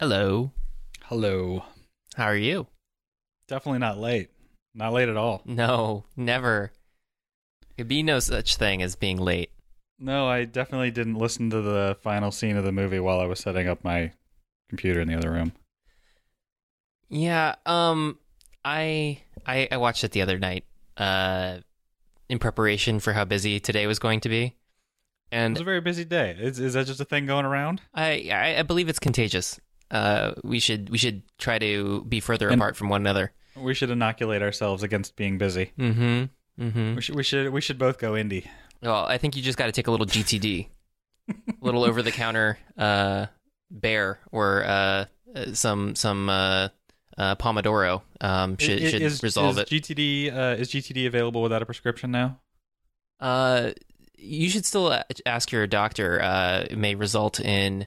Hello. Hello. How are you? Definitely not late. Not late at all. No, never. Could be no such thing as being late. No, I definitely didn't listen to the final scene of the movie while I was setting up my computer in the other room. Yeah, I watched it the other night, in preparation for how busy today was going to be. It And was a very busy day. Is that just a thing going around? I believe it's contagious. We should try to be further And- apart from one another. We should inoculate ourselves against being busy. Mm-hmm. Mm-hmm. We should both go indie. Well, I think you just got to take a little GTD, a little over the counter bear or some Pomodoro should resolve it. Is GTD available without a prescription now? You should still ask your doctor. It may result in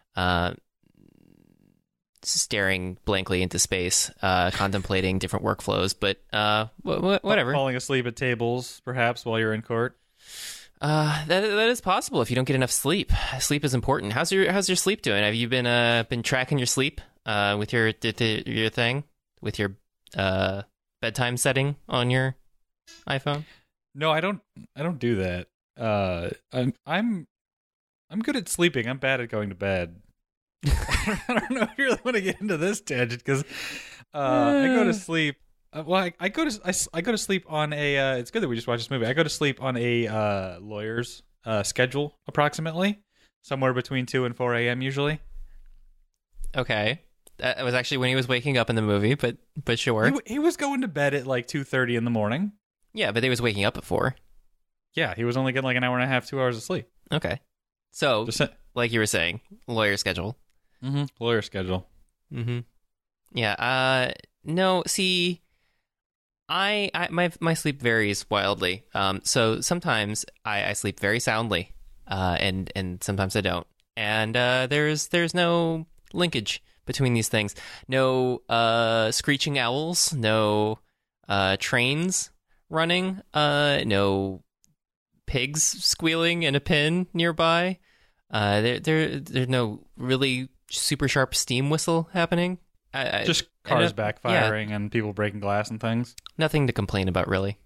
staring blankly into space, contemplating different workflows, but whatever. Falling asleep at tables, perhaps, while you're in court. That is possible if you don't get enough sleep. Sleep is important. How's your sleep doing? Have you been tracking your sleep with your thing with your bedtime setting on your iPhone? No, I don't do that. I'm good at sleeping. I'm bad at going to bed. I don't know if you really want to get into this tangent because I go to sleep. I go to sleep on a. It's good that we just watched this movie. I go to sleep on a lawyer's schedule, approximately somewhere between 2 and 4 a.m. usually. Okay, that was actually when he was waking up in the movie, but sure. He was going to bed at like 2:30 in the morning. Yeah, but he was waking up at 4. Yeah, he was only getting like an hour and a half, 2 hours of sleep. Okay, so Just like you were saying, lawyer schedule. lawyer schedule. Mm-hmm. Yeah. No. See, my sleep varies wildly. So sometimes I sleep very soundly, and sometimes I don't. And there's no linkage between these things. No screeching owls. No trains running. No pigs squealing in a pen nearby. There's no really super sharp steam whistle happening. Just cars backfiring and people breaking glass and things. Nothing to complain about, really.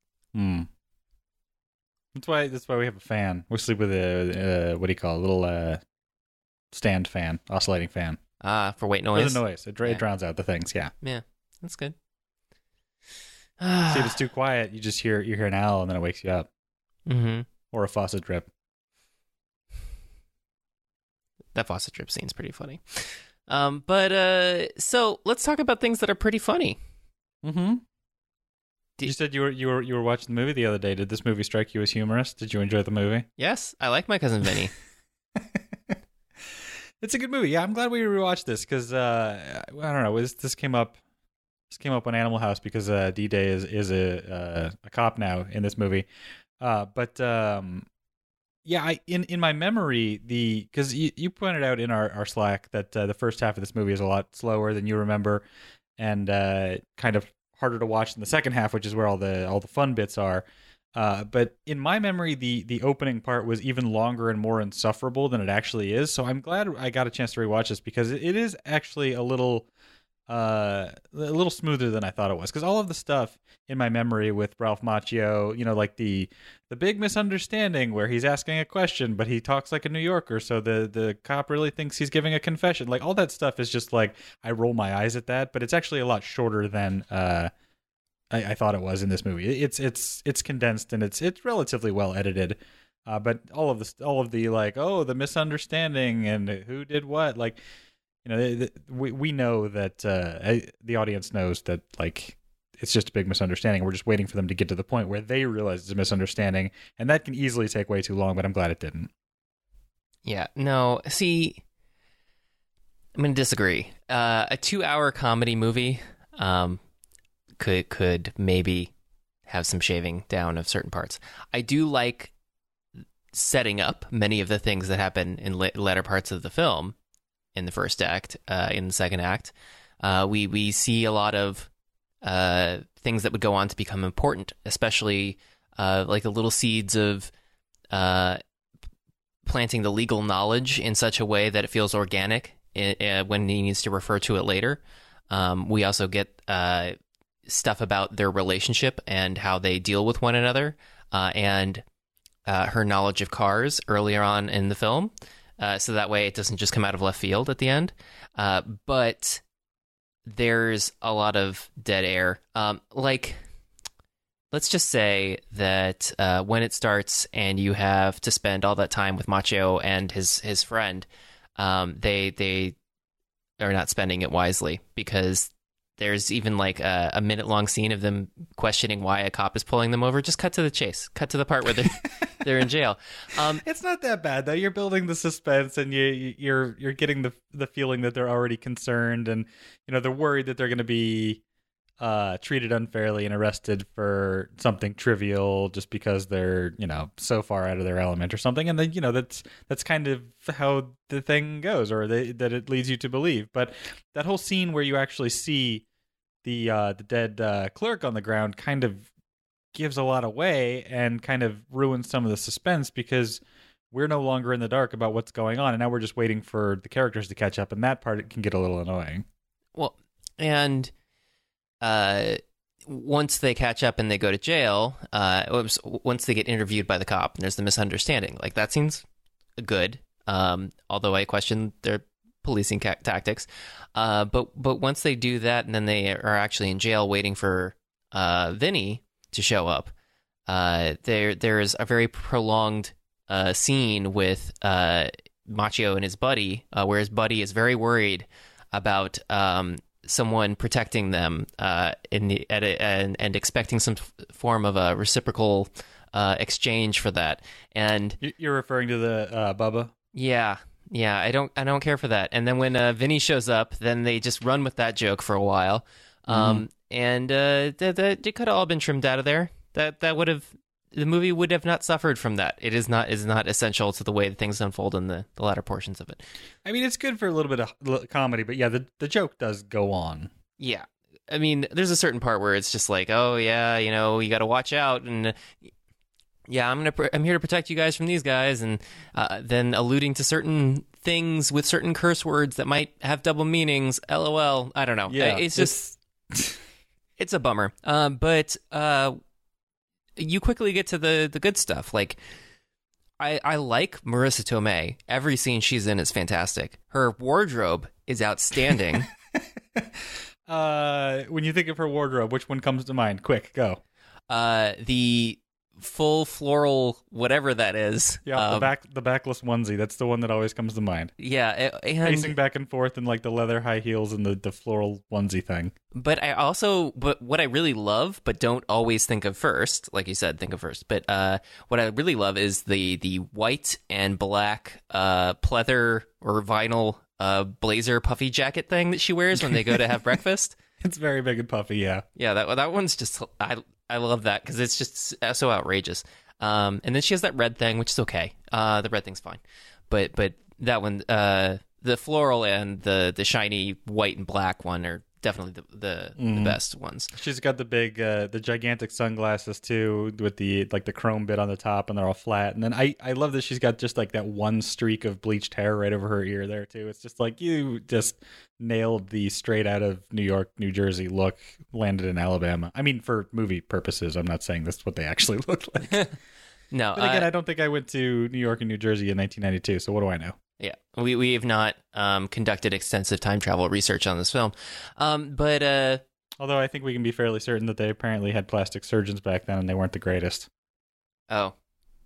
That's why we have a fan. We sleep with a what do you call it? A little stand fan, oscillating fan. For white For noise. the noise. It drowns out the things. Yeah. Yeah, that's good. See, if it's too quiet, you hear an owl and then it wakes you up, Mm-hmm. or a faucet drip. That faucet drip scene's pretty funny. So let's talk about things that are pretty funny. Mm-hmm. You said you were watching the movie the other day. Did this movie strike you as humorous? Did you enjoy the movie? Yes, I like My Cousin Vinny. It's a good movie. Yeah, I'm glad we rewatched this because I don't know. This came up. This came up on Animal House because D-Day is a cop now in this movie. Yeah, in my memory, because you pointed out in our Slack that the first half of this movie is a lot slower than you remember, and kind of harder to watch than the second half, which is where all the fun bits are. But in my memory, the opening part was even longer and more insufferable than it actually is. So I'm glad I got a chance to rewatch this because it is actually a little smoother than I thought it was, because all of the stuff in my memory with Ralph Macchio, like the big misunderstanding where he's asking a question but he talks like a New Yorker, so the cop really thinks he's giving a confession, like all that stuff is just like I roll my eyes at that, but it's actually a lot shorter than I thought it was in this movie. It's condensed and it's relatively well edited, but all of the like, oh, the misunderstanding and who did what, like, we know that the audience knows that, like, it's just a big misunderstanding. We're just waiting for them to get to the point where they realize it's a misunderstanding, and that can easily take way too long, but I'm glad it didn't. Yeah, no, see, I'm going to disagree. A 2-hour comedy movie could maybe have some shaving down of certain parts. I do like setting up many of the things that happen in latter parts of the film in the first act. In the second act, we see a lot of things that would go on to become important, especially like the little seeds of planting the legal knowledge in such a way that it feels organic when he needs to refer to it later. We also get stuff about their relationship and how they deal with one another, and her knowledge of cars earlier on in the film, so that way it doesn't just come out of left field at the end. But there's a lot of dead air. Let's just say that when it starts and you have to spend all that time with Machio and his friend, they are not spending it wisely, because there's even like a minute-long scene of them questioning why a cop is pulling them over. Just cut to the chase. Cut to the part where they're in jail. It's not that bad though. You're building the suspense, and you're getting the feeling that they're already concerned, and they're worried that they're going to be treated unfairly and arrested for something trivial just because they're so far out of their element or something. And then that's kind of how the thing goes, or that it leads you to believe. But that whole scene where you actually see the dead clerk on the ground kind of gives a lot away and kind of ruins some of the suspense, because we're no longer in the dark about what's going on, and now we're just waiting for the characters to catch up, and that part can get a little annoying. Well, and once they catch up and they go to jail, once they get interviewed by the cop, and there's the misunderstanding. Like, that seems good, although I question their policing tactics. But once they do that, and then they are actually in jail waiting for Vinny to show up, there is a very prolonged scene with Machio and his buddy, where his buddy is very worried about someone protecting them and expecting some form of a reciprocal exchange for that. And you're referring to the Bubba? Yeah, I don't care for that. And then when Vinny shows up, then they just run with that joke for a while. And it could have all been trimmed out of there. The movie would have not suffered from that. It is not essential to the way that things unfold in the latter portions of it. I mean, it's good for a little bit of comedy, but yeah, the joke does go on. Yeah. I mean, there's a certain part where it's just like, oh yeah, you got to watch out, and yeah, I'm here to protect you guys from these guys, and then alluding to certain things with certain curse words that might have double meanings. LOL. I don't know. Yeah, it's just it's a bummer. But you quickly get to the good stuff. Like, I like Marissa Tomei. Every scene she's in is fantastic. Her wardrobe is outstanding. When you think of her wardrobe, which one comes to mind? Quick, go. The full floral, whatever that is. Yeah, the backless onesie. That's the one that always comes to mind. Yeah, and pacing back and forth in like the leather high heels and the floral onesie thing. But what I really love, but don't always think of first, like you said, think of first. But what I really love is the white and black pleather or vinyl blazer puffy jacket thing that she wears when they go to have breakfast. It's very big and puffy, yeah. Yeah, that one's just I love that because it's just so outrageous. And then she has that red thing, which is okay. The red thing's fine, but that one, the floral and the shiny white and black one are definitely the best ones. She's got the big, the gigantic sunglasses too, with the chrome bit on the top, and they're all flat. And then I love that she's got just like that one streak of bleached hair right over her ear there too. It's just like you just nailed the straight out of New York, New Jersey look, landed in Alabama. I mean, for movie purposes, I'm not saying this is what they actually look like. No, but again, I don't think I went to New York and New Jersey in 1992. So what do I know? Yeah, we have not conducted extensive time travel research on this film, but although I think we can be fairly certain that they apparently had plastic surgeons back then and they weren't the greatest. Oh,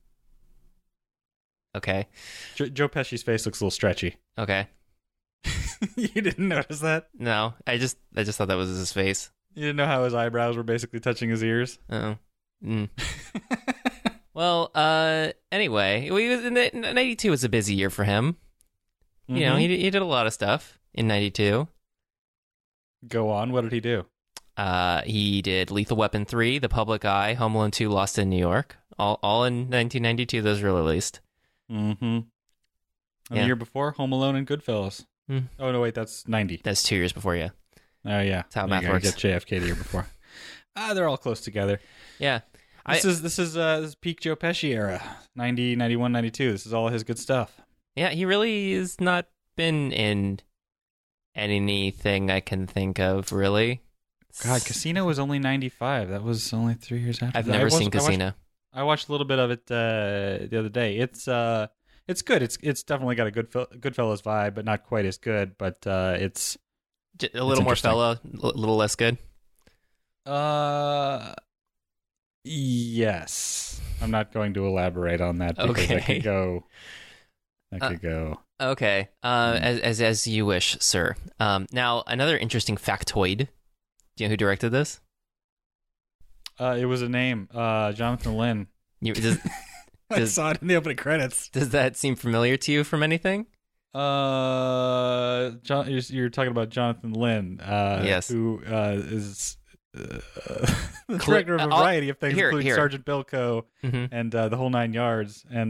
okay. Joe Pesci's face looks a little stretchy. Okay. You didn't notice that? No, I just thought that was his face. You didn't know how his eyebrows were basically touching his ears? Oh. Well, anyway, 92 was a busy year for him. You know, he did a lot of stuff in 92. Go on. What did he do? He did Lethal Weapon 3, The Public Eye, Home Alone 2, Lost in New York. All in 1992, those were released. Mm-hmm. And the year before, Home Alone and Goodfellas. Oh, no, wait, that's 90. That's 2 years before, yeah. Oh, yeah. That's how math works. Get JFK the year before. They're all close together. Yeah. This is peak Joe Pesci era, 90, 91, 92. This is all his good stuff. Yeah, he really has not been in anything I can think of, really. God, Casino was only 95. That was only 3 years after. I've that. never seen Casino. I watched a little bit of it the other day. It's good. It's definitely got a Goodfellas vibe, but not quite as good. But it's A little more interesting. fella, a little less good. Yes. I'm not going to elaborate on that because Okay. that could go. That could go. Okay, as you wish, sir. Now, another interesting factoid. Do you know who directed this? It was a name, Jonathan Lynn. Does I saw it in the opening credits. that seem familiar to you from anything? You're talking about Jonathan Lynn, Yes. who is the director of a variety of things, including Sergeant Bilko Mm-hmm. and the whole 9 yards, and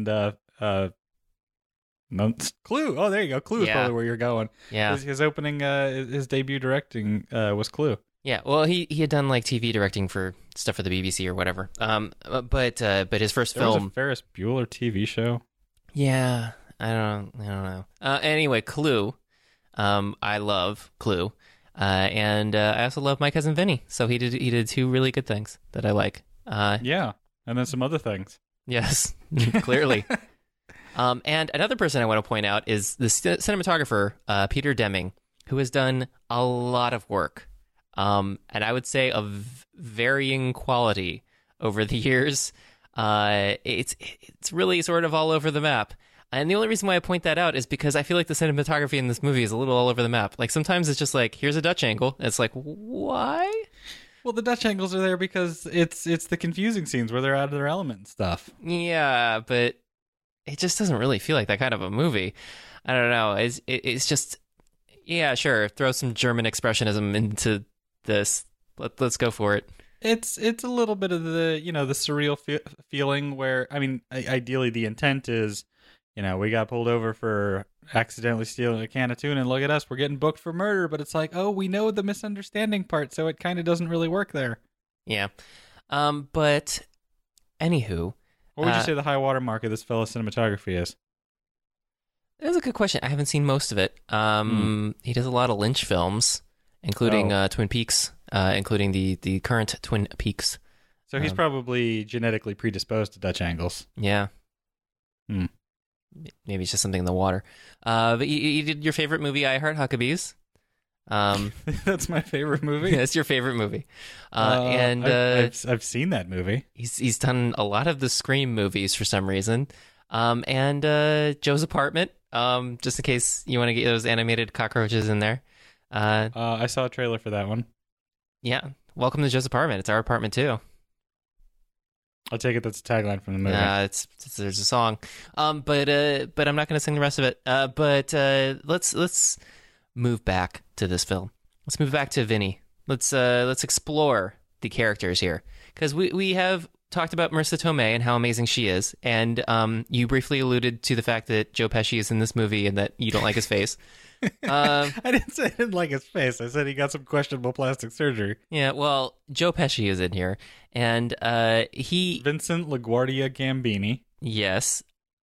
Clue. Oh, there you go. Clue is Yeah. probably where you're going. Yeah. His opening, his debut directing was Clue. Yeah, well, he had done like TV directing for stuff for the BBC or whatever. But his first There was film, a Ferris Bueller TV show. yeah, I don't know. Anyway, Clue, I love Clue, and I also love My Cousin Vinny. So he did two really good things that I like. Yeah, and then some other things. Yes, clearly. And another person I want to point out is the cinematographer Peter Deming, who has done a lot of work. And I would say of varying quality over the years. It's really sort of all over the map. And the only reason why I point that out is because I feel like the cinematography in this movie is a little all over the map. Like sometimes it's just like, here's a Dutch angle. And it's like, why? Well, the Dutch angles are there because it's the confusing scenes where they're out of their element and stuff. Yeah, but it just doesn't really feel like that kind of a movie. I don't know. It's just, yeah, sure. Throw some German expressionism into this. Let's go for it. It's a little bit of the the surreal feeling where ideally the intent is we got pulled over for accidentally stealing a can of tuna and look at us, we're getting booked for murder, but it's like, oh, we know the misunderstanding part, so it kind of doesn't really work there. Yeah. But anywho, What would you say the high water mark of this fellow's cinematography is? that's a good question. I haven't seen most of it. He does a lot of Lynch films, including Twin Peaks, including the current Twin Peaks. So he's probably genetically predisposed to Dutch angles. Yeah. Hmm. Maybe it's just something in the water. But you did your favorite movie, I Heart Huckabees. That's my favorite movie. That's your favorite movie. And I've seen that movie. he's done a lot of the Scream movies for some reason. And Joe's Apartment, just in case you want to get those animated cockroaches in there. I saw a trailer for that one. Yeah. Welcome to Joe's Apartment. It's our apartment too. I'll take it that's a tagline from the movie. There's a song. But I'm not going to sing the rest of it. But let's move back to this film. Let's move back to Vinny. Let's explore the characters here, because we have talked about Marissa Tomei and how amazing she is, and you briefly alluded to the fact that Joe Pesci is in this movie and that you don't like his face. I didn't say I didn't like his face. I said he got some questionable plastic surgery. Yeah, well, Joe Pesci is in here, and he Vincent LaGuardia Gambini. Yes,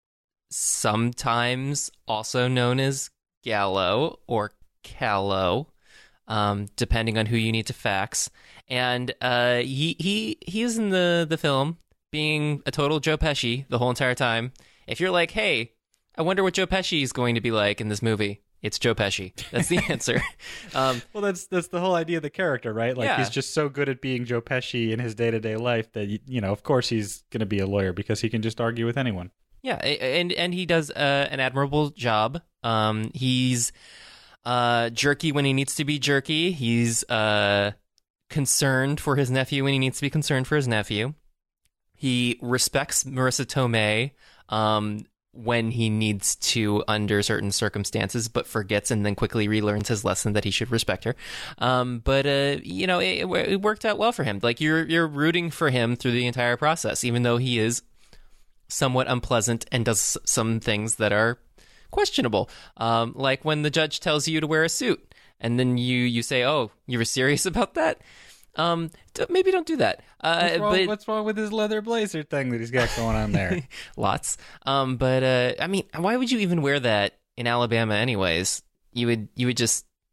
sometimes also known as Gallo or Callow, depending on who you need to fax. And he is in the film being a total Joe Pesci the whole entire time. If you're like, hey, I wonder what Joe Pesci is going to be like in this movie, it's Joe Pesci. That's the answer. Well, that's the whole idea of the character, right? Like, Yeah. he's just so good at being Joe Pesci in his day-to-day life that, of course he's going to be a lawyer because he can just argue with anyone. Yeah, and he does an admirable job. He's jerky when he needs to be jerky. He's concerned for his nephew when he needs to be concerned for his nephew. He respects Marissa Tomei when he needs to under certain circumstances, but forgets and then quickly relearns his lesson that he should respect her. But it worked out well for him. Like you're rooting for him through the entire process, even though he is somewhat unpleasant and does some things that are questionable. Like when the judge tells you to wear a suit and then you say, "Oh, you were serious about that?" Maybe don't do that. What's wrong with his leather blazer thing that he's got going on there? Lots. But why would you even wear that in Alabama anyways? You would just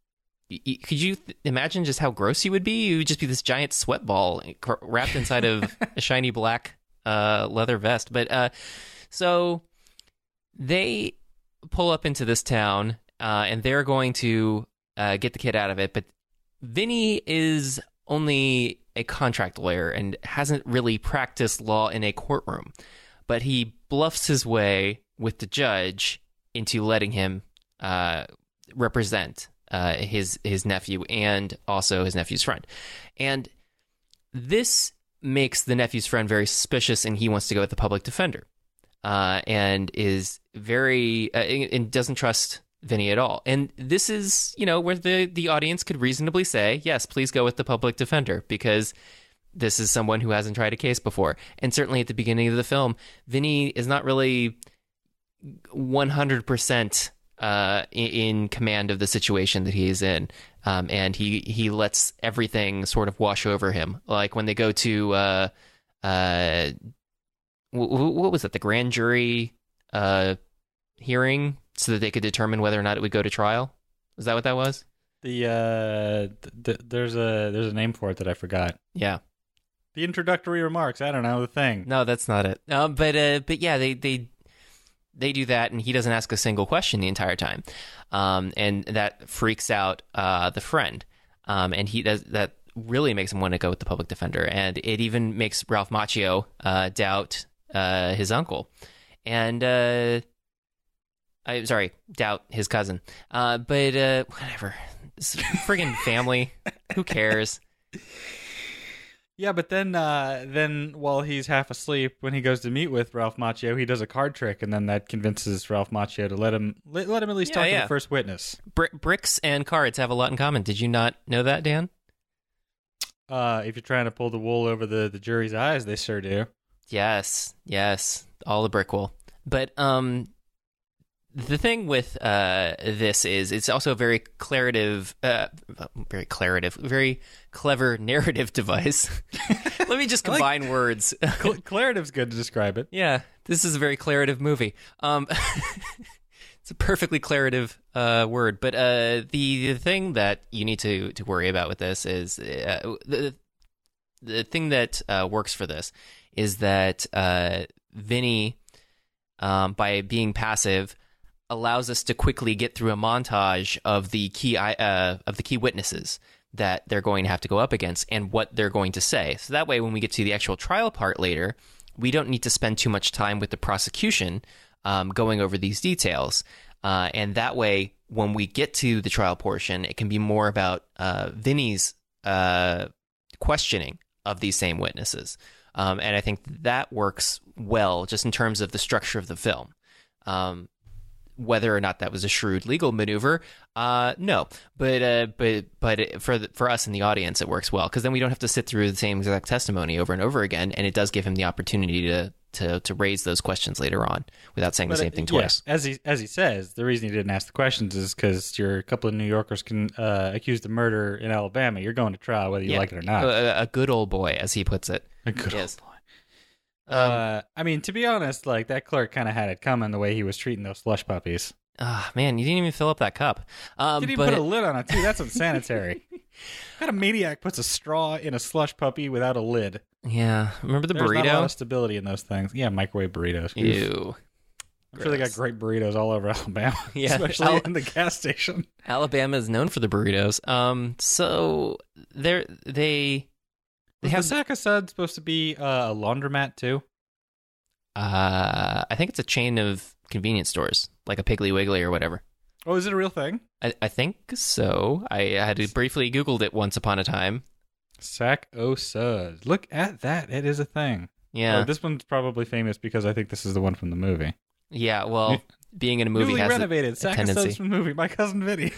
could you imagine just how gross you would be? You would just be this giant sweat ball wrapped inside of a shiny black leather vest. But so they pull up into this town, and they're going to get the kid out of it. But Vinny is only a contract lawyer and hasn't really practiced law in a courtroom. But he bluffs his way with the judge into letting him represent his nephew and also his nephew's friend. And this makes the nephew's friend very suspicious, and he wants to go with the public defender, and is very and doesn't trust Vinny at all. And this is, where the audience could reasonably say, yes, please go with the public defender, because this is someone who hasn't tried a case before. And certainly at the beginning of the film, Vinny is not really 100% in command of the situation that he is in, and he lets everything sort of wash over him. Like when they go to what was it, the grand jury hearing, so that they could determine whether or not it would go to trial. Is that what that was? There's a name for it that I forgot. Yeah. The introductory remarks. I don't know the thing. No, that's not it. But yeah, they do that, and he doesn't ask a single question the entire time, and that freaks out the friend, and that really makes him want to go with the public defender, and it even makes Ralph Macchio doubt his uncle, and doubt his cousin. But whatever, it's friggin' family. Who cares? Yeah, but then while he's half asleep, when he goes to meet with Ralph Macchio, he does a card trick, and then that convinces Ralph Macchio to let him at least talk to the first witness. Bricks and cards have a lot in common. Did you not know that, Dan? If you're trying to pull the wool over the jury's eyes, they sure do. Yes, all the brick wool. But the thing with this is it's also a very very clever narrative device. Let me just combine words. Claritive's good to describe it. Yeah, this is a very claritative movie. It's a perfectly claritative word. But the thing that you need to worry about with this is the thing that works for this is that Vinny, by being passive, allows us to quickly get through a montage of the key witnesses that they're going to have to go up against and what they're going to say. So that way, when we get to the actual trial part later, we don't need to spend too much time with the prosecution going over these details. And that way, when we get to the trial portion, it can be more about Vinny's questioning of these same witnesses. And I think that works well just in terms of the structure of the film. Whether or not that was a shrewd legal maneuver, no. But for us in the audience, it works well, because then we don't have to sit through the same exact testimony over and over again, and it does give him the opportunity to raise those questions later on without saying the same thing twice. As he says, the reason he didn't ask the questions is because you're a couple of New Yorkers accused of murder in Alabama. You're going to trial whether you like it or not. A good old boy, as he puts it. A good old boy. I mean, to be honest, like, that clerk kind of had it coming the way he was treating those slush puppies. Man, you didn't even fill up that cup. Didn't even put a lid on it, too. That's unsanitary. What kind of maniac puts a straw in a slush puppy without a lid? Yeah. Remember the burrito? There's not a lot of stability in those things. Yeah, microwave burritos. Ew. I'm sure they got great burritos all over Alabama, especially in the gas station. Alabama is known for the burritos. So they have... the Sack of Suds supposed to be a laundromat too? I think it's a chain of convenience stores, like a Piggly Wiggly or whatever. Oh, is it a real thing? I think so. I had briefly Googled it once upon a time. Sack o' Suds. Look at that. It is a thing. Yeah. This one's probably famous because I think this is the one from the movie. Yeah, well, being in a movie has renovated. Sack of Suds from the movie. My Cousin Vinny.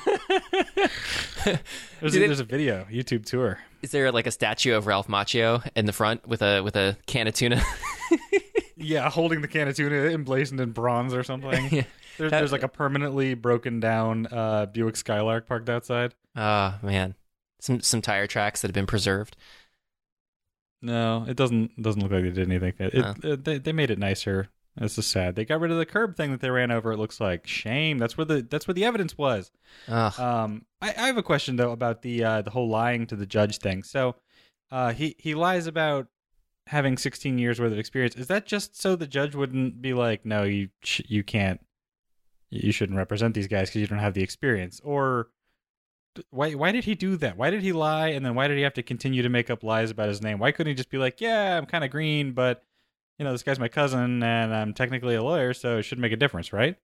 There's a video, YouTube tour. Is there like a statue of Ralph Macchio in the front with a can of tuna? Yeah, holding the can of tuna emblazoned in bronze or something. Yeah. There's like a permanently broken down Buick Skylark parked outside. Oh, man. Some tire tracks that have been preserved. No, it doesn't look like they did anything. They made it nicer This is sad. They got rid of the curb thing that they ran over. It looks like shame. That's where the evidence was. Ugh. I have a question though about the whole lying to the judge thing. So, he lies about having 16 years worth of experience. Is that just so the judge wouldn't be like, no, you can't, you shouldn't represent these guys because you don't have the experience? Or why did he do that? Why did he lie, and then why did he have to continue to make up lies about his name? Why couldn't he just be like, yeah, I'm kind of green, but this guy's my cousin, and I'm technically a lawyer, so it shouldn't make a difference, right?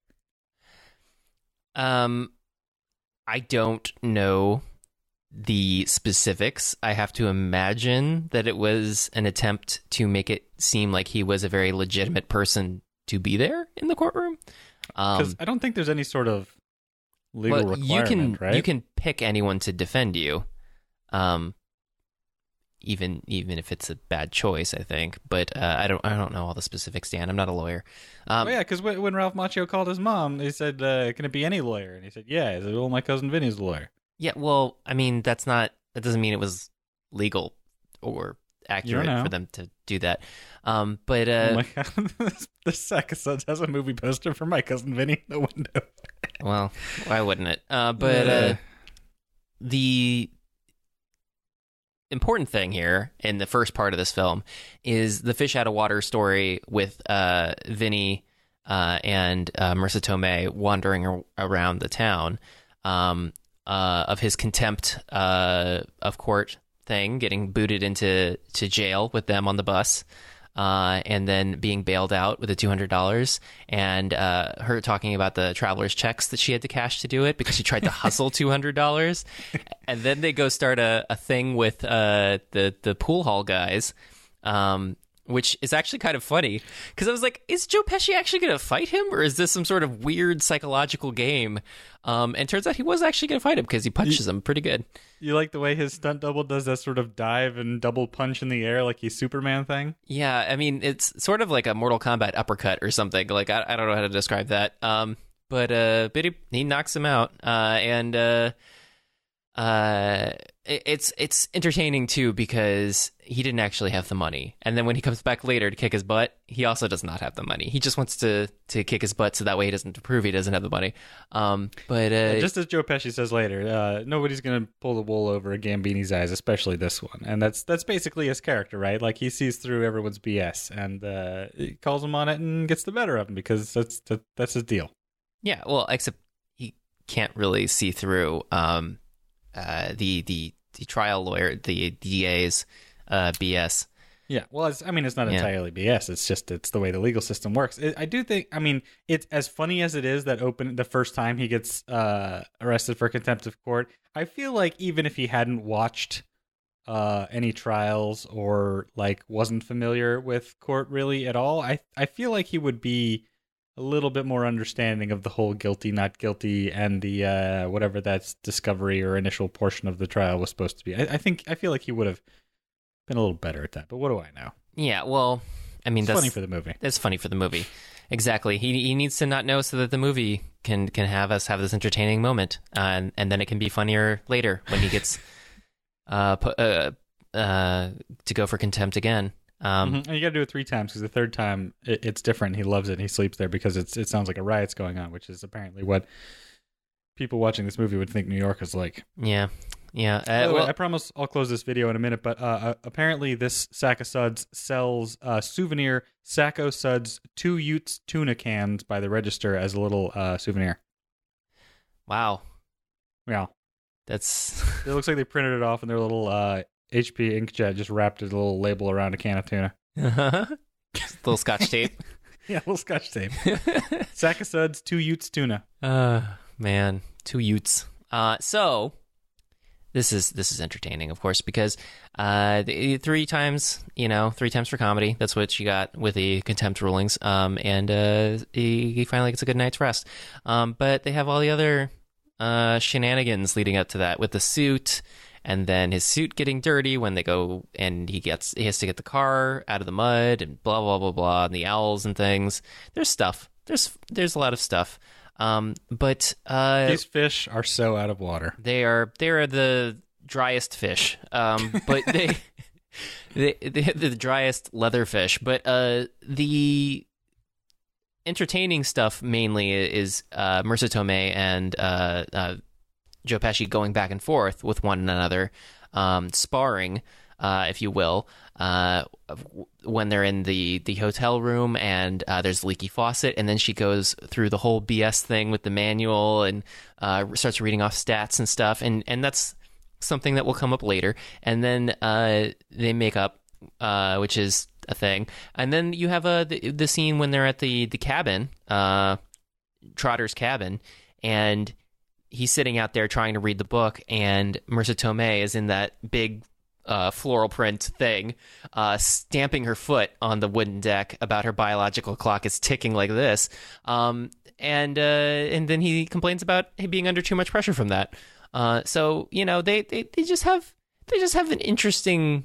I don't know the specifics. I have to imagine that it was an attempt to make it seem like he was a very legitimate person to be there in the courtroom. Because I don't think there's any sort of legal requirement, right? You can pick anyone to defend you, even if it's a bad choice, I think. But I don't know all the specifics, Dan. I'm not a lawyer. Yeah, because when Ralph Macchio called his mom, they said, "Can it be any lawyer?" And he said, "Yeah." He said, "Well, my cousin Vinny's a lawyer." Yeah, well, I mean, that doesn't mean it was legal or accurate for them to do that. But oh my God, the Sack of Suds has a movie poster for my cousin Vinny in the window. Well, why wouldn't it? But the important thing here in the first part of this film is the fish out of water story with Vinny and Marissa Tomei wandering around the town. Of his contempt of court thing, getting booted into jail with them on the bus, and then being bailed out with the $200, and her talking about the traveler's checks that she had to cash to do it because she tried to hustle $200, and then they go start a thing with the pool hall guys, which is actually kind of funny because I was like, is Joe Pesci actually going to fight him, or is this some sort of weird psychological game? And turns out he was actually going to fight him because he punches him pretty good. You like the way his stunt double does that sort of dive and double punch in the air like he's Superman thing? Yeah, I mean, it's sort of like a Mortal Kombat uppercut or something. Like, I don't know how to describe that. But he knocks him out. And it's entertaining too because he didn't actually have the money, and then when he comes back later to kick his butt, he also does not have the money. He just wants to kick his butt so that way he doesn't prove he doesn't have the money. Just as Joe Pesci says later, nobody's gonna pull the wool over a Gambini's eyes, especially this one, and that's basically his character, right? Like he sees through everyone's BS and he calls him on it and gets the better of him because that's his deal. Yeah, well, except he can't really see through the trial lawyer, the DA's BS. Yeah, well, it's not entirely BS. It's the way the legal system works. I do think, it's as funny as it is that the first time he gets arrested for contempt of court. I feel like even if he hadn't watched any trials or like wasn't familiar with court really at all, I feel like he would be a little bit more understanding of the whole guilty, not guilty, and the whatever that's discovery or initial portion of the trial was supposed to be. I feel like he would have been a little better at that. But what do I know? Yeah, well, that's funny for the movie. It's funny for the movie. Exactly. He needs to not know so that the movie can have us have this entertaining moment, and then it can be funnier later when he gets to go for contempt again. And you got to do it 3 times because the third time it's different. He loves it and he sleeps there because it sounds like a riot's going on, which is apparently what people watching this movie would think New York is like. Yeah. By the way, I promise I'll close this video in a minute, but apparently this Sack of Suds sells souvenir Sacco Suds 2 Utes tuna cans by the register as a little souvenir. Wow. Yeah. It looks like they printed it off in their little HP inkjet, just wrapped a little label around a can of tuna. Little scotch tape. Yeah, little scotch tape. Sack of Suds 2 Utes tuna. Man, 2 Utes. So this is entertaining, of course, because 3 times for comedy. That's what you got with the contempt rulings. And he finally gets a good night's rest. But they have all the other shenanigans leading up to that with the suit. And then his suit getting dirty when they go, and he has to get the car out of the mud and blah blah blah blah, and the owls and things. There's stuff. There's a lot of stuff. But these fish are so out of water. They are the driest fish. But they're the driest leather fish. But the entertaining stuff mainly is Marissa Tomei and Joe Pesci going back and forth with one another, sparring, if you will, when they're in the hotel room and there's a leaky faucet, and then she goes through the whole BS thing with the manual and starts reading off stats and stuff, and that's something that will come up later. And then they make up, which is a thing. And then you have the scene when they're at the cabin, Trotter's cabin, and he's sitting out there trying to read the book, and Marissa Tomei is in that big floral print thing, stamping her foot on the wooden deck about her biological clock is ticking like this. And then he complains about being under too much pressure from that. So they just have an interesting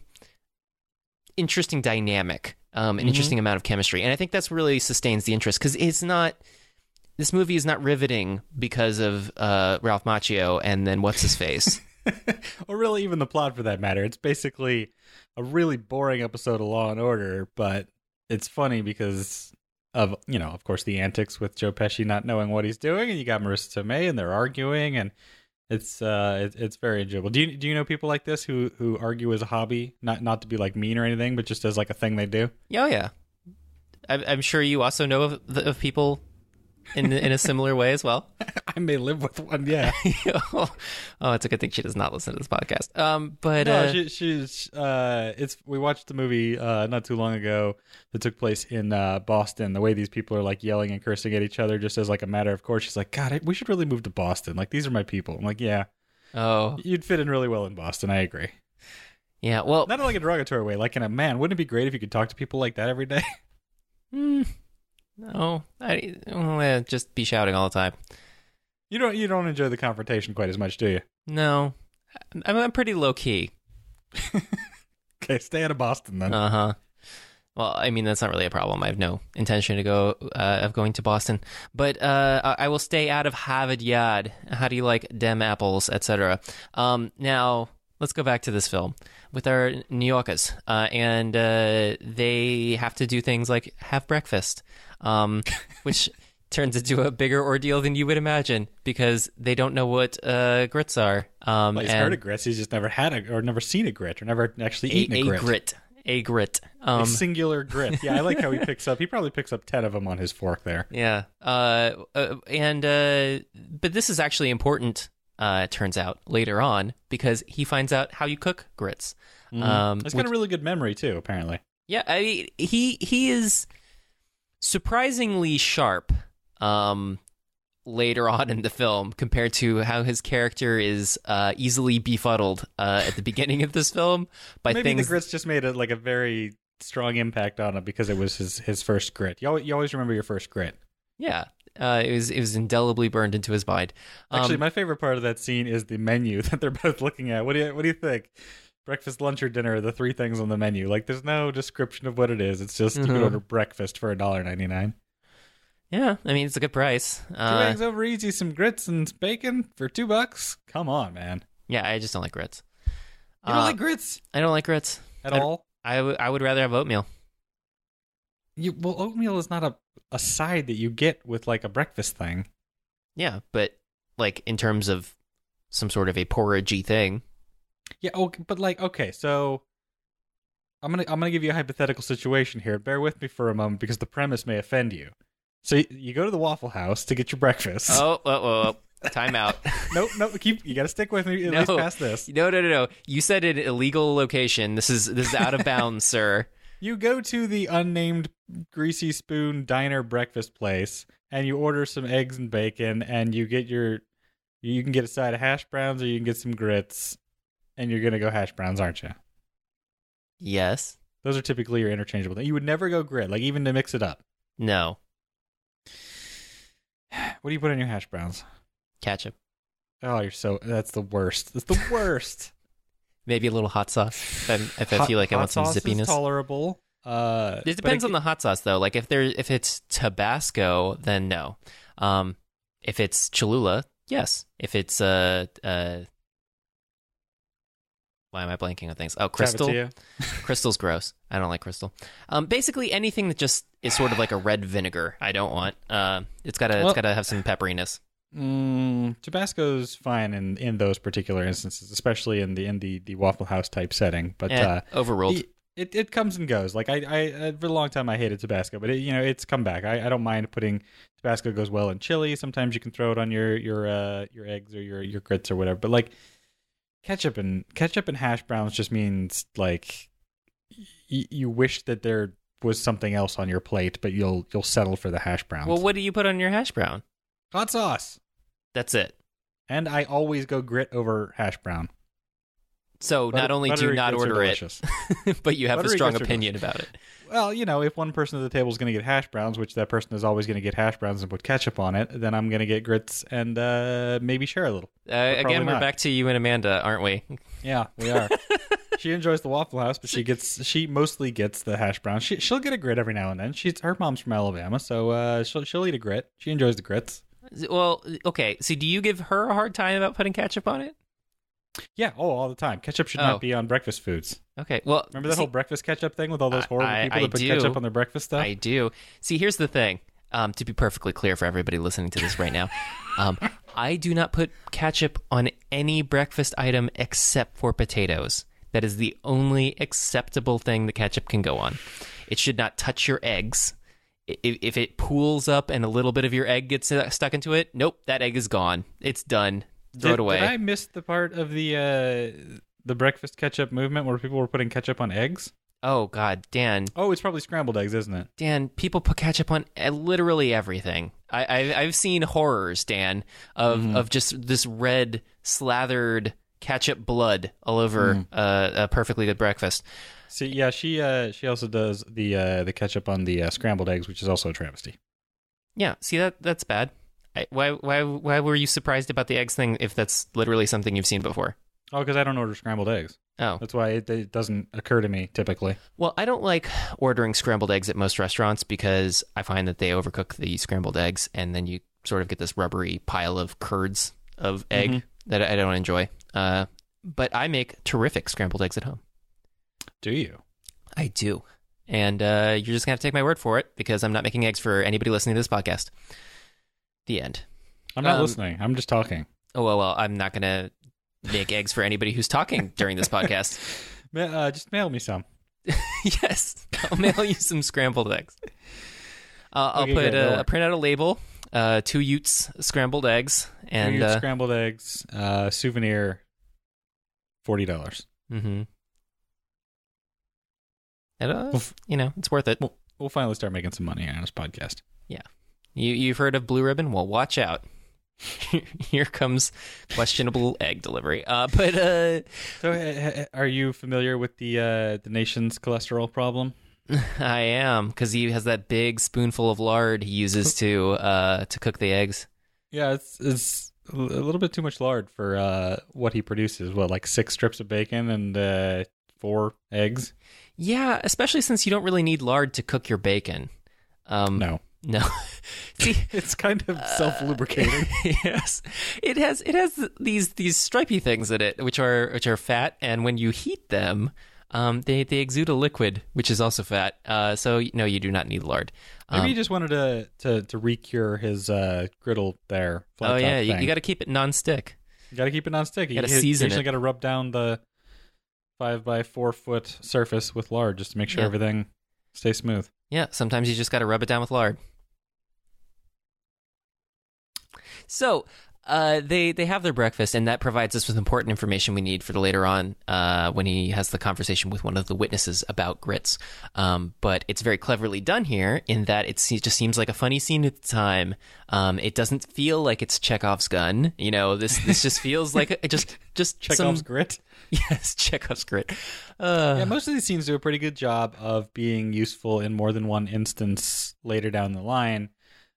dynamic, an interesting amount of chemistry, and I think that's really sustains the interest, because this movie is not riveting because of Ralph Macchio and then what's his face. Or really even the plot for that matter. It's basically a really boring episode of Law and Order, but it's funny because of, of course, the antics with Joe Pesci not knowing what he's doing, and you got Marissa Tomei and they're arguing, and it's very enjoyable. Do you know people like this who argue as a hobby, not to be like mean or anything, but just as like a thing they do? Oh yeah, I'm sure you also know of people in a similar way as well. I may live with one, yeah. Oh, it's a good thing she does not listen to this podcast. But no, she's we watched the movie not too long ago that took place in Boston. The way these people are like yelling and cursing at each other just as like a matter of course. She's like, God, we should really move to Boston. Like, these are my people. I'm like, yeah. Oh, you'd fit in really well in Boston. I agree. Yeah, well, not in like a derogatory way. Like, in a man, wouldn't it be great if you could talk to people like that every day? No, I just be shouting all the time. You don't enjoy the confrontation quite as much, do you? No, I'm pretty low key. Okay, stay out of Boston then. Well, I mean, that's not really a problem. I have no intention of going to Boston, but I will stay out of Harvard Yard. How do you like dem apples, etc. Now let's go back to this film with our New Yorkers, and they have to do things like have breakfast, which turns into a bigger ordeal than you would imagine because they don't know what grits are. Well, he's heard of grits. He's just never had or never seen a grit or never actually eaten a grit. A grit. A singular grit. Yeah, I like how he probably picks up 10 of them on his fork there. Yeah. But this is actually important, it turns out, later on, because he finds out how you cook grits. He's got a really good memory, too, apparently. Yeah, I mean, he is surprisingly sharp later on in the film compared to how his character is easily befuddled at the beginning of this film by Maybe things. The grits just made it like a very strong impact on him because it was his first grit. You always remember your first grit. Yeah, it was indelibly burned into his mind. Actually, my favorite part of that scene is the menu that they're both looking at. What do you think? Breakfast, lunch, or dinner are the three things on the menu. Like, there's no description of what it is. It's just you can order breakfast for $1.99. Yeah, I mean, it's a good price. 2 eggs over easy, some grits and bacon for $2. Come on, man. Yeah, I just don't like grits. You don't like grits? I don't like grits at all. I would rather have oatmeal. Well, oatmeal is not a side that you get with like a breakfast thing. Yeah, but like in terms of some sort of a porridgey thing. Yeah, okay, but like, okay, so I'm gonna give you a hypothetical situation here. Bear with me for a moment because the premise may offend you. So you go to the Waffle House to get your breakfast. Oh. Time out. Nope. You got to stick with me at least past this. No. You said an illegal location. This is out of bounds, sir. You go to the unnamed Greasy Spoon Diner breakfast place, and you order some eggs and bacon, and you can get a side of hash browns, or you can get some grits, and you're gonna go hash browns, aren't you? Yes. Those are typically your interchangeable things. You would never go grit, like even to mix it up. No. What do you put in your hash browns? Ketchup. Oh, that's the worst. That's the worst. Maybe a little hot sauce if I feel like I want some zippiness. Hot sauce is tolerable. It depends on the hot sauce, though. Like if it's Tabasco, then no. If it's Cholula, yes. If it's what Why am I blanking on things? Oh, Crystal. Sabatia. Crystal's gross. I don't like Crystal. Basically anything that just is sort of like a red vinegar. I don't want. It's gotta have some pepperiness. Tabasco's fine in those particular instances, especially in the Waffle House type setting. But overruled. It comes and goes. Like I for a long time I hated Tabasco, but it's come back. I don't mind putting Tabasco. Goes well in chili. Sometimes you can throw it on your eggs or your grits or whatever. But like ketchup and hash browns just means like you wish that there was something else on your plate, but you'll settle for the hash browns. Well, what do you put on your hash brown? Hot sauce. That's it. And I always go grit over hash brown. So not only do you not order it, but you have a strong opinion about it. Well, if one person at the table is going to get hash browns, which that person is always going to get hash browns and put ketchup on it, then I'm going to get grits and maybe share a little. Again, we're back to you and Amanda, aren't we? Yeah, we are. She enjoys the Waffle House, but she mostly gets the hash browns. She'll get a grit every now and then. Her mom's from Alabama, so she'll eat a grit. She enjoys the grits. Well, okay. So do you give her a hard time about putting ketchup on it? Yeah, all the time. Ketchup should not be on breakfast foods. Okay, well... Remember that whole breakfast ketchup thing with all those horrible people that put ketchup on their breakfast stuff? I do. See, here's the thing. To be perfectly clear for everybody listening to this right now, I do not put ketchup on any breakfast item except for potatoes. That is the only acceptable thing that ketchup can go on. It should not touch your eggs. If it pools up and a little bit of your egg gets stuck into it, nope, that egg is gone. It's done. Throw it away. Did I miss the part of the breakfast ketchup movement where people were putting ketchup on eggs? Oh, God, Dan. Oh, it's probably scrambled eggs, isn't it? Dan, people put ketchup on literally everything. I've seen horrors, Dan, of just this red slathered ketchup blood all over a perfectly good breakfast. See, yeah, she also does the ketchup on the scrambled eggs, which is also a travesty. Yeah, see that's bad. Why were you surprised about the eggs thing if that's literally something you've seen before? Oh, because I don't order scrambled eggs. Oh. That's why it doesn't occur to me typically. Well, I don't like ordering scrambled eggs at most restaurants because I find that they overcook the scrambled eggs and then you sort of get this rubbery pile of curds of egg that I don't enjoy. But I make terrific scrambled eggs at home. Do you? I do. And you're just going to have to take my word for it because I'm not making eggs for anybody listening to this podcast. The end. I'm not listening. I'm just talking. Oh, well, I'm not going to make eggs for anybody who's talking during this podcast. Just mail me some. Yes. I'll mail you some scrambled eggs. I'll print out a label, 2 Utes scrambled eggs. And 2 Utes scrambled eggs, souvenir, $40. Mm-hmm. And, it's worth it. We'll finally start making some money on this podcast. Yeah. You've heard of Blue Ribbon? Well, watch out. Here comes questionable egg delivery. So, are you familiar with the nation's cholesterol problem? I am, because he has that big spoonful of lard he uses to cook the eggs. Yeah, it's a little bit too much lard for what he produces. What, like 6 strips of bacon and 4 eggs? Yeah, especially since you don't really need lard to cook your bacon. No. See, it's kind of self-lubricating. Yes, it has these stripy things in it, which are fat, and when you heat them, they exude a liquid, which is also fat. So no, you do not need lard. Maybe he just wanted to re-cure his griddle there. Oh yeah, you got to keep it non-stick. You got to keep it non-stick. You got to season it. You got to rub down the 5x4 foot surface with lard just to make sure everything stays smooth. Yeah, sometimes you just got to rub it down with lard. So they have their breakfast, and that provides us with important information we need for the later on when he has the conversation with one of the witnesses about grits. But it's very cleverly done here in that it just seems like a funny scene at the time. It doesn't feel like it's Chekhov's gun. This just feels like just Chekhov's grit. Yes, Chekhov's grit. Yeah, most of these scenes do a pretty good job of being useful in more than one instance later down the line.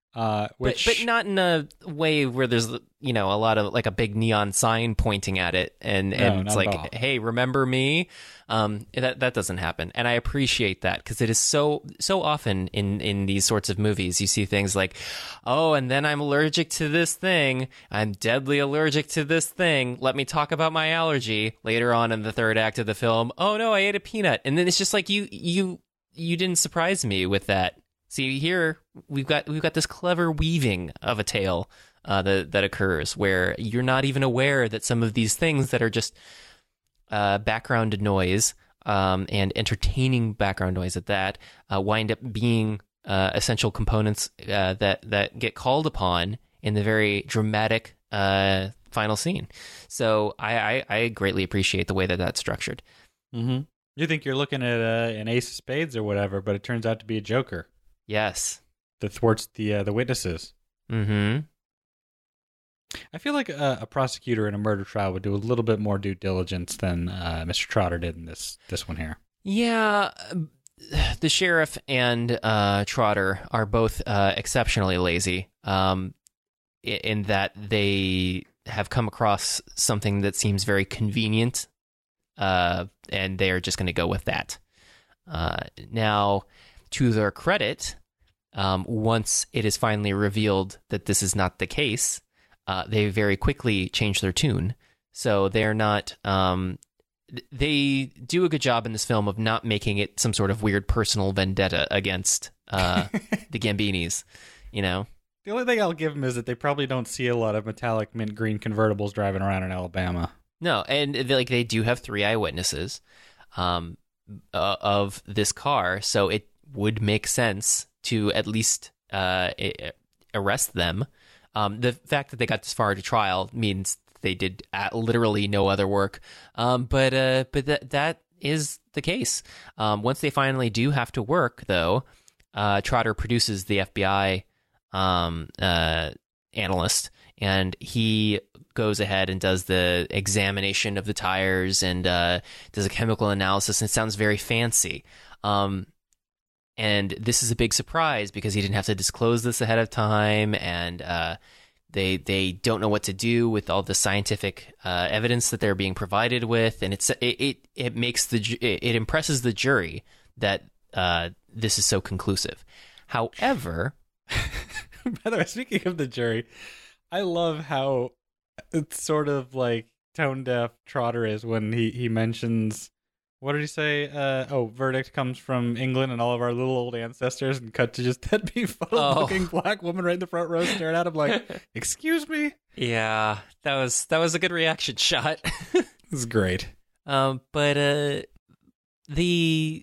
Which but not in a way where there's a lot of like a big neon sign pointing at it and not it's at all. like, hey, remember me? That doesn't happen, and I appreciate that because it is so often in these sorts of movies you see things like, oh, and then I'm allergic to this thing, I'm deadly allergic to this thing, let me talk about my allergy later on in the third act of the film. Oh no, I ate a peanut, and then it's just like you didn't surprise me with that. See, here we've got this clever weaving of a tale that occurs where you're not even aware that some of these things that are just background noise and entertaining background noise at that wind up being essential components that get called upon in the very dramatic final scene. So I greatly appreciate the way that that's structured. Mm-hmm. You think you're looking at an ace of spades or whatever, but it turns out to be a joker. Yes. That thwarts the witnesses. Mm-hmm. I feel like a prosecutor in a murder trial would do a little bit more due diligence than Mr. Trotter did in this one here. Yeah, the sheriff and Trotter are both exceptionally lazy in that they have come across something that seems very convenient, and they are just going to go with that. Now, to their credit, once it is finally revealed that this is not the case, they very quickly change their tune. So they're not... they do a good job in this film of not making it some sort of weird personal vendetta against the Gambinis, The only thing I'll give them is that they probably don't see a lot of metallic mint green convertibles driving around in Alabama. No, and they do have 3 eyewitnesses of this car, so it would make sense to at least arrest them. The fact that they got this far to trial means they did literally no other work. But that is the case. Once they finally do have to work, though, Trotter produces the FBI analyst, and he goes ahead and does the examination of the tires and does a chemical analysis, and it sounds very fancy. And this is a big surprise because he didn't have to disclose this ahead of time, and they don't know what to do with all the scientific evidence that they're being provided with, and it impresses the jury that this is so conclusive. However, by the way, speaking of the jury, I love how it's sort of like tone deaf Trotter is when he mentions. What did he say? Verdict comes from England and all of our little old ancestors, and cut to just that befuddled-looking black woman right in the front row staring at him like, "Excuse me." Yeah, that was a good reaction shot. This is great. But they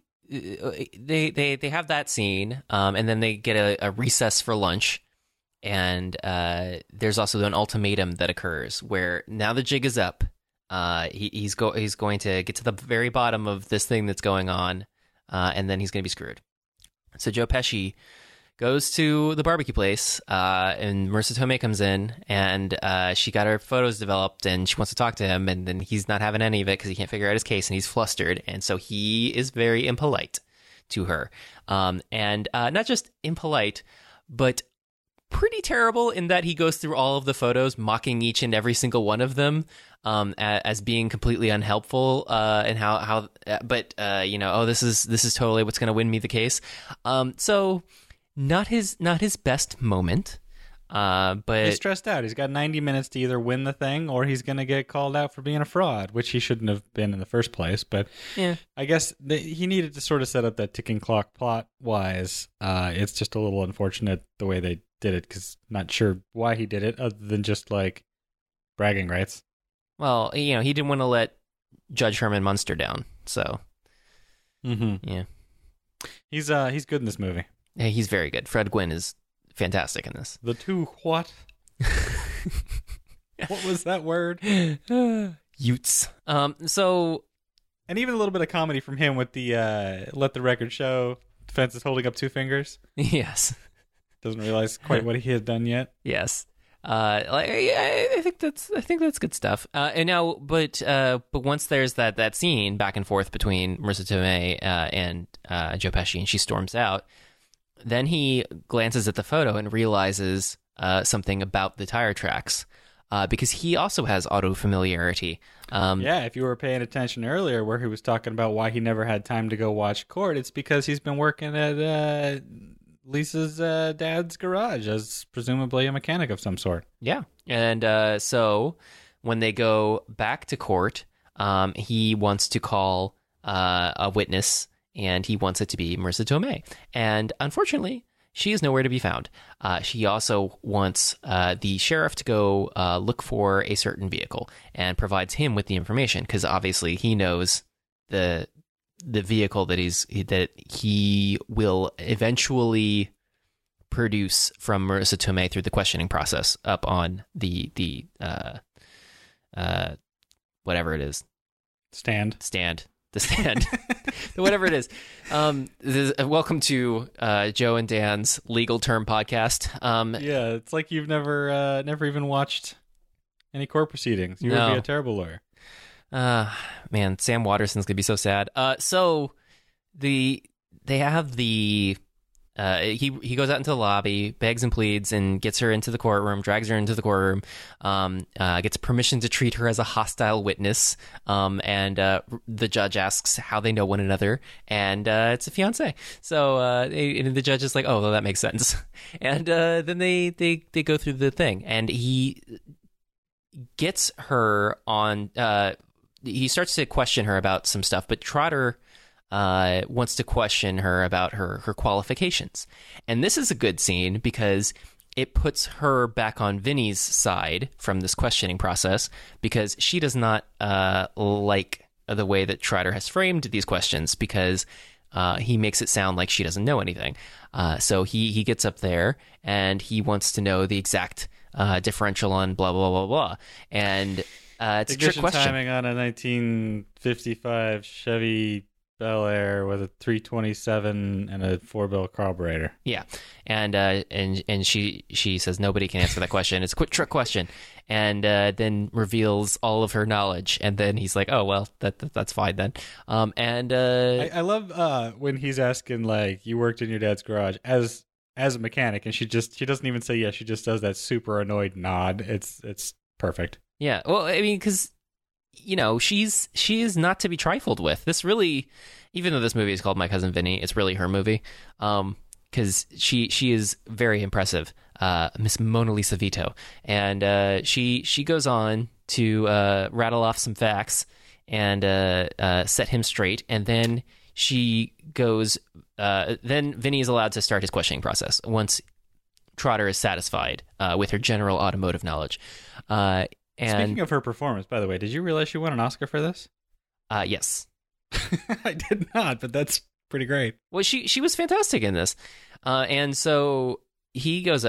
have that scene, and then they get a recess for lunch, and there's also an ultimatum that occurs where now the jig is up. He's going to get to the very bottom of this thing that's going on, and then he's going to be screwed. So Joe Pesci goes to the barbecue place, and Marissa Tomei comes in, and she got her photos developed, and she wants to talk to him, and then he's not having any of it because he can't figure out his case, and he's flustered, and so he is very impolite to her, and not just impolite, but pretty terrible in that he goes through all of the photos, mocking each and every single one of them as being completely unhelpful, and this is totally what's going to win me the case. So not his best moment, but he's stressed out. He's got 90 minutes to either win the thing or he's going to get called out for being a fraud, which he shouldn't have been in the first place. But yeah, I guess he needed to sort of set up that ticking clock plot wise. It's just a little unfortunate the way they did it, because not sure why he did it other than just like bragging rights. Well, he didn't want to let Judge Herman Munster down, so yeah, he's good in this movie. Yeah, he's very good. Fred Gwynn is fantastic in this. The two what? What was that word? Utes. So, and even a little bit of comedy from him with the let the record show defense is holding up 2 fingers. Yes. Doesn't realize quite what he had done yet. Yes. I think that's good stuff. And now, but once there's that scene back and forth between Marissa Tomei and Joe Pesci, and she storms out, Then he glances at the photo and realizes something about the tire tracks, because he also has auto familiarity. Yeah, if you were paying attention earlier where he was talking about why he never had time to go watch court, it's because he's been working at Lisa's dad's garage as presumably a mechanic of some sort. Yeah. And so when they go back to court, he wants to call a witness, and he wants it to be Marissa Tomei. And unfortunately, she is nowhere to be found. She also wants the sheriff to go look for a certain vehicle and provides him with the information, because obviously he knows the vehicle that he will eventually produce from Marissa Tomei through the questioning process up on the whatever it is. Stand. The stand. Whatever it is. Welcome to Joe and Dan's Legal Term Podcast. Yeah, it's like you've never even watched any court proceedings. You would be a terrible lawyer. Man, Sam Waterston's gonna be so sad. So they have the he goes out into the lobby, begs and pleads, and gets her into the courtroom, drags her into the courtroom, gets permission to treat her as a hostile witness, and the judge asks how they know one another, and it's a fiance. So the judge is like, oh, well, that makes sense. And then they go through the thing, and he gets her on... he starts to question her about some stuff, but Trotter wants to question her about her qualifications. And this is a good scene because it puts her back on Vinny's side from this questioning process, because she does not like the way that Trotter has framed these questions, because he makes it sound like she doesn't know anything. So he gets up there and he wants to know the exact differential on blah, blah, blah, blah. And it's a trick question. Timing on a 1955 Chevy Bel Air with a 327 and a 4-bill carburetor. Yeah, and she says nobody can answer that question. It's a quick trick question, and then reveals all of her knowledge. And then he's like, "Oh well, that's fine then." I love when he's asking, like, you worked in your dad's garage as a mechanic, and she doesn't even say yes. She just does that super annoyed nod. It's perfect. Yeah, well, I mean, because she is not to be trifled with. This really, even though this movie is called My Cousin Vinny, it's really her movie, because she is very impressive, Miss Mona Lisa Vito, and she goes on to rattle off some facts and set him straight, and then she goes. Then Vinny is allowed to start his questioning process once Trotter is satisfied with her general automotive knowledge. And speaking of her performance, by the way, did you realize she won an Oscar for this? Yes. I did not, but that's pretty great. Well, she was fantastic in this. And so he goes,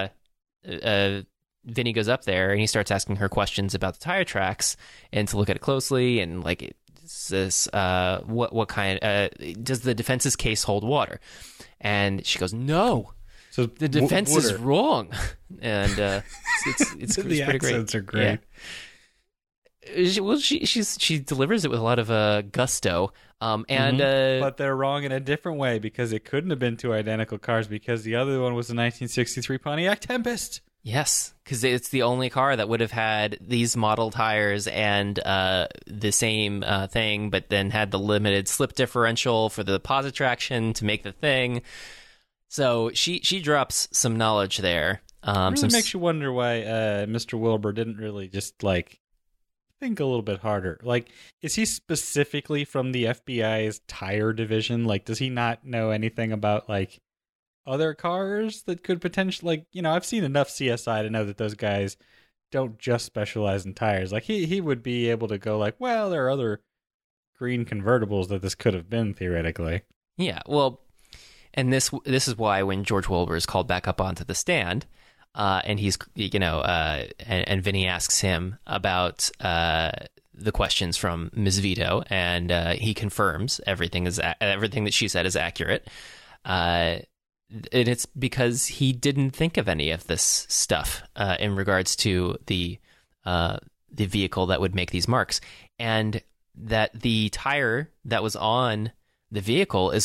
Vinny goes up there and he starts asking her questions about the tire tracks and to look at it closely. And like, this, what kind, does the defense's case hold water? And she goes, no. So the defense is wrong, and it's the pretty accents great. Are great. Yeah. Well, she delivers it with a lot of gusto, and but they're wrong in a different way, because it couldn't have been two identical cars, because the other one was the 1963 Pontiac Tempest. Yes, because it's the only car that would have had these model tires and the same thing, but then had the limited slip differential for the positive traction to make the thing. So she drops some knowledge there. It really makes you wonder why Mr. Wilbur didn't really just like think a little bit harder. Like, is he specifically from the FBI's tire division? Like, does he not know anything about like other cars that could potentially, like, I've seen enough CSI to know that those guys don't just specialize in tires. Like he would be able to go like, well, there are other green convertibles that this could have been theoretically. Yeah, well. And this is why when George Wilbur is called back up onto the stand, and he's and Vinny asks him about the questions from Ms. Vito, and he confirms everything that she said is accurate. And it's because he didn't think of any of this stuff in regards to the vehicle that would make these marks, and that the tire that was on the vehicle is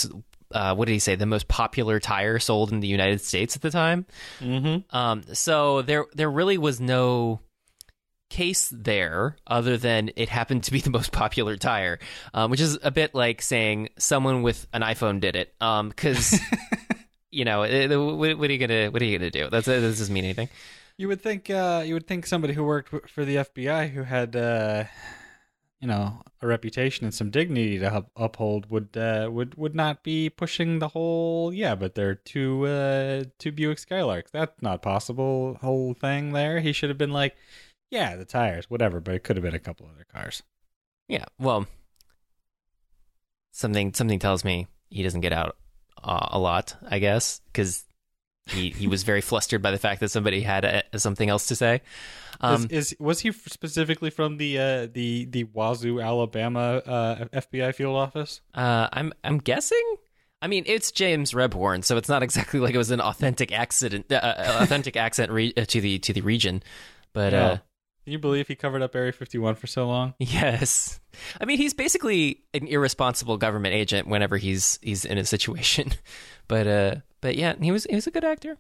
what did he say? The most popular tire sold in the United States at the time. Mm-hmm. So there really was no case there other than it happened to be the most popular tire, which is a bit like saying someone with an iPhone did it. Because what are you gonna do? That doesn't mean anything. You would think somebody who worked for the FBI who had a reputation and some dignity to uphold would not be pushing the whole but they're two Buick Skylarks. That's not possible whole thing there. He should have been like, yeah, the tires, whatever, but it could have been a couple other cars. Yeah, well, something tells me he doesn't get out a lot, I guess, because he was very flustered by the fact that somebody had something else to say. Was he specifically from the Wazoo, Alabama FBI field office? I'm guessing. I mean, it's James Rebhorn, so it's not exactly like it was an authentic accent to the region, but. Yeah. Can you believe he covered up Area 51 for so long? Yes. I mean, he's basically an irresponsible government agent whenever he's in a situation. But yeah, he was a good actor.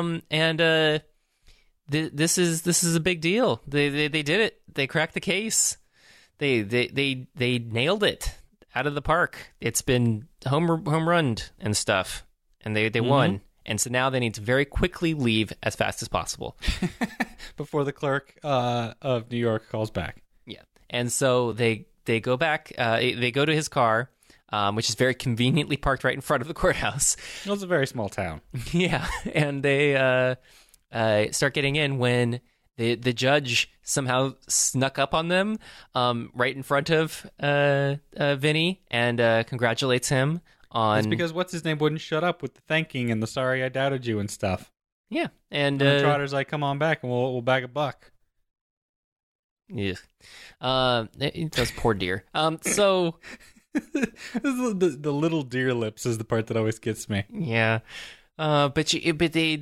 This is a big deal. They did it. They cracked the case. They nailed it out of the park. It's been home runned and stuff. And they won. And so now they need to very quickly leave as fast as possible. Before the clerk of New York calls back. Yeah. And so they go back. They go to his car, which is very conveniently parked right in front of the courthouse. Well, it's a very small town. Yeah. And they start getting in when the judge somehow snuck up on them right in front of Vinny and congratulates him. It's because what's-his-name wouldn't shut up with the thanking and the sorry I doubted you and stuff. Yeah, and the Trotter's like, come on back and we'll bag a buck. Yeah. Those poor deer. So... the little deer lips is the part that always gets me. Yeah. But they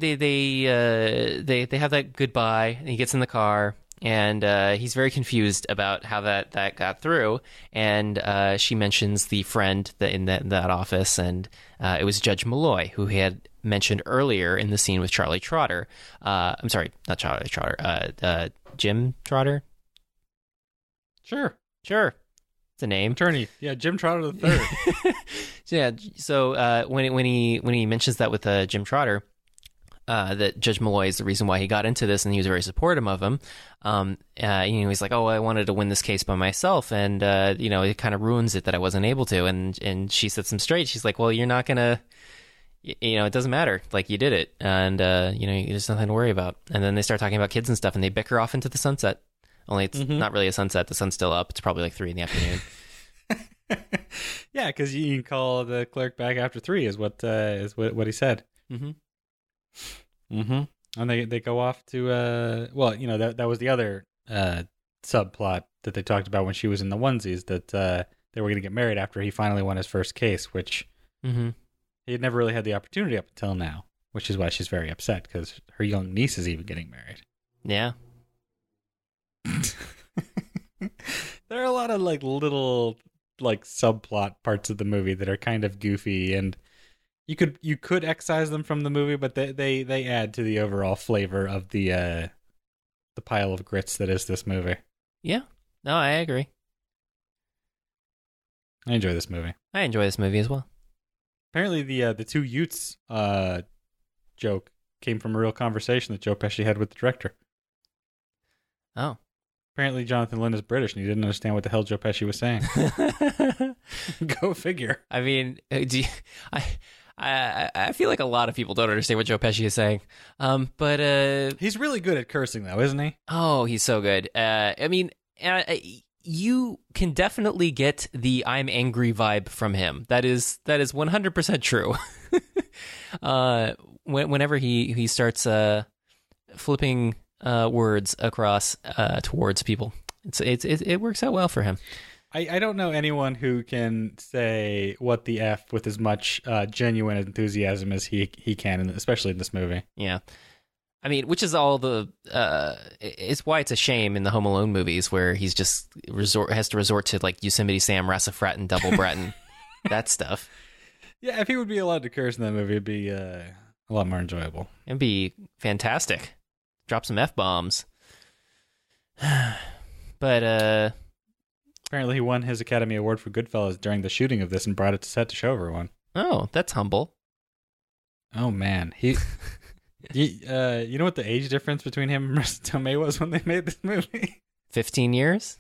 have that goodbye, and he gets in the car, and he's very confused about how that got through. And she mentions the friend in that office, and it was Judge Malloy, who he had mentioned earlier in the scene with Charlie Trotter. I'm sorry, not Charlie Trotter. Jim Trotter. Sure. It's a name. Attorney. Yeah, Jim Trotter the third. Yeah. So when he mentions that with Jim Trotter. That Judge Malloy is the reason why he got into this, and he was very supportive of him. He's like, "Oh, I wanted to win this case by myself, and it kind of ruins it that I wasn't able to." And she sets him straight. She's like, "Well, you're not gonna, it doesn't matter. Like, you did it, and there's nothing to worry about." And then they start talking about kids and stuff, and they bicker off into the sunset. Only it's not really a sunset. The sun's still up. It's probably like 3 p.m. Yeah, because you can call the clerk back after 3 is what he said. Mm-hmm. Mm-hmm. And they go off to that was the other subplot that they talked about when she was in the onesies, that they were going to get married after he finally won his first case, which he had never really had the opportunity up until now, which is why she's very upset, because her young niece is even getting married. Yeah. There are a lot of little subplot parts of the movie that are kind of goofy, and you could excise them from the movie, but they add to the overall flavor of the pile of grits that is this movie. Yeah. No, I agree. I enjoy this movie. I enjoy this movie as well. Apparently the 2 Utes joke came from a real conversation that Joe Pesci had with the director. Oh. Apparently Jonathan Lynn is British and he didn't understand what the hell Joe Pesci was saying. Go figure. I mean, I feel like a lot of people don't understand what Joe Pesci is saying. But he's really good at cursing, though, isn't he? Oh, he's so good. I mean, you can definitely get the "I'm angry" vibe from him. That is 100% true. Whenever he starts flipping words across towards people, it works out well for him. I don't know anyone who can say what the F with as much genuine enthusiasm as he can, especially in this movie. Yeah. I mean, which is all it's why it's a shame in the Home Alone movies where he's just has to resort to like Yosemite Sam, Rassafrat, and Double Breton, that stuff. Yeah, if he would be allowed to curse in that movie, it'd be a lot more enjoyable. It'd be fantastic. Drop some F-bombs. But, Apparently, he won his Academy Award for Goodfellas during the shooting of this and brought it to set to show everyone. oh, that's humble. Oh, man. You know what the age difference between him and Marisa Tomei was when they made this movie? 15 years?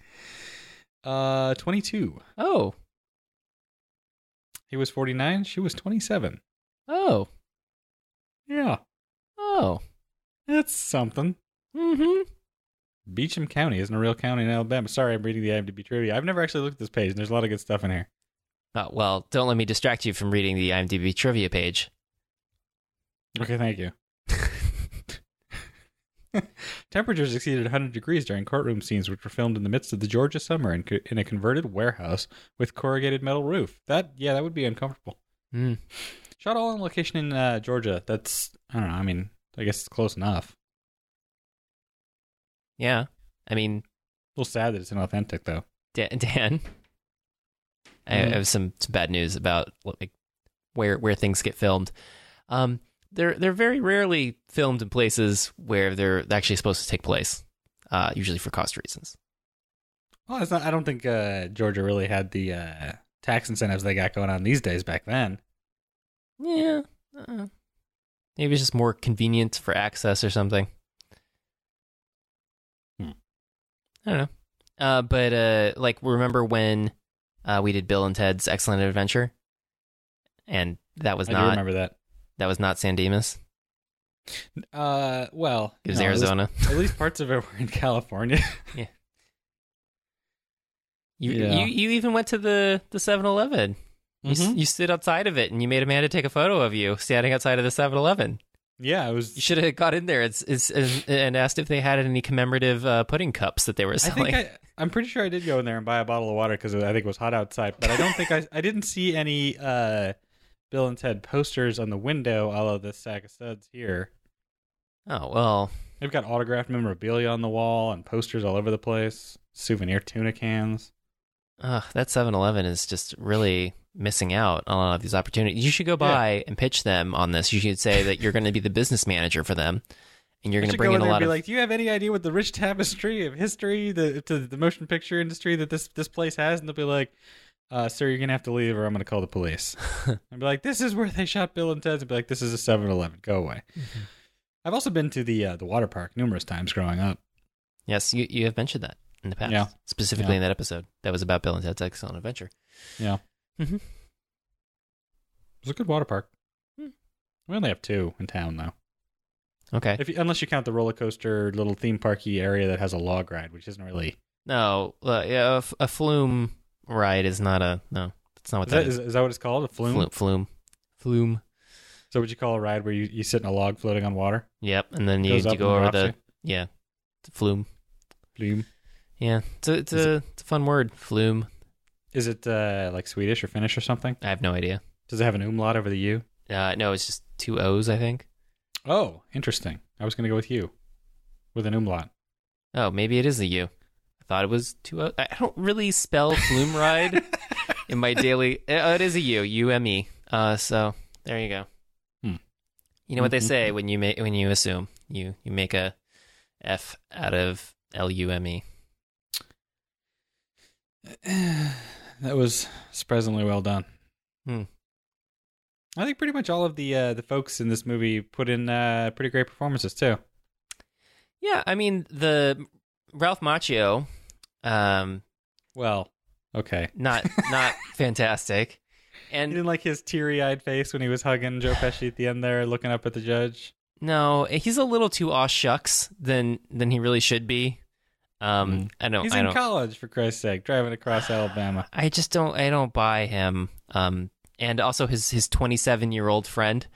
22. Oh. He was 49. She was 27. Oh. Yeah. Oh. That's something. Mm-hmm. Beecham County isn't a real county in Alabama. Sorry, I'm reading the IMDb trivia. I've never actually looked at this page, and there's a lot of good stuff in here. Oh, well, don't let me distract you from reading the IMDb trivia page. Okay, thank you. Temperatures exceeded 100 degrees during courtroom scenes, which were filmed in the midst of the Georgia summer in a converted warehouse with corrugated metal roof. That would be uncomfortable. Mm. Shot all on location in Georgia. That's, I don't know, I mean, I guess it's close enough. Yeah. I mean, A little sad that it's inauthentic, though. Dan, I have some bad news about like where things get filmed. They're very rarely filmed in places where they're actually supposed to take place, usually for cost reasons. Well, it's not, I don't think Georgia really had the tax incentives they got going on these days back then. Yeah. Maybe it's just more convenient for access or something. I don't know. But like, remember when we did Bill and Ted's Excellent Adventure? And that was I do remember that. That was not San Dimas. Well, It was Arizona. At least parts of it were in California. Yeah. Yeah. You even went to the 7-Eleven. You stood outside of it and you made Amanda take a photo of you standing outside of the 7-Eleven. Yeah, it was. You should have got in there and asked if they had any commemorative pudding cups that they were selling. I'm pretty sure I did go in there and buy a bottle of water because I think it was hot outside. But I don't think I didn't see any Bill and Ted posters on the window, a la this sack of studs here. Oh, well. They've got autographed memorabilia on the wall and posters all over the place. Souvenir tuna cans. That 7-Eleven is just really missing out on a lot of these opportunities. You should go by and pitch them on this. You should say that you're going to be the business manager for them, and you're going to bring in a lot of. Like, do you have any idea what the rich tapestry of history, the motion picture industry that this place has? And they'll be like, "Sir, you're going to have to leave, or I'm going to call the police." And be like, "This is where they shot Bill and Ted's." And be like, "This is a 7-Eleven. Go away." Mm-hmm. I've also been to the water park numerous times growing up. Yes, you have mentioned that in the past, specifically in that episode that was about Bill and Ted's Excellent Adventure. Yeah. Mm-hmm. It was a good water park. We only have 2 in town, though. Okay. Unless you count the roller coaster little theme parky area that has a log ride, which isn't really. No, a flume ride is not a no. That's not what that is. Is that what it's called? A flume? Flume. So would you call a ride where you sit in a log floating on water? Yep, and then you go over the it's a flume. Flume. Yeah, it's a fun word. Flume. Is it like Swedish or Finnish or something? I have no idea. Does it have an umlaut over the U? No, it's just 2 O's, I think. Oh, interesting. I was going to go with U, with an umlaut. Oh, maybe it is a U. I thought it was 2 O's. I don't really spell flume ride in my daily. It is a U, U-M-E. So there you go. You know what they say when you assume you make a F out of L-U-M-E. That was surprisingly well done. I think pretty much all of the folks in this movie put in pretty great performances too. Yeah, I mean the Ralph Macchio. Well, okay, not fantastic. And you didn't like his teary-eyed face when he was hugging Joe Pesci at the end there, looking up at the judge. No, he's a little too aw shucks than he really should be. I don't. He's in college, for Christ's sake, driving across Alabama. I don't buy him. And also his 27-year-old friend.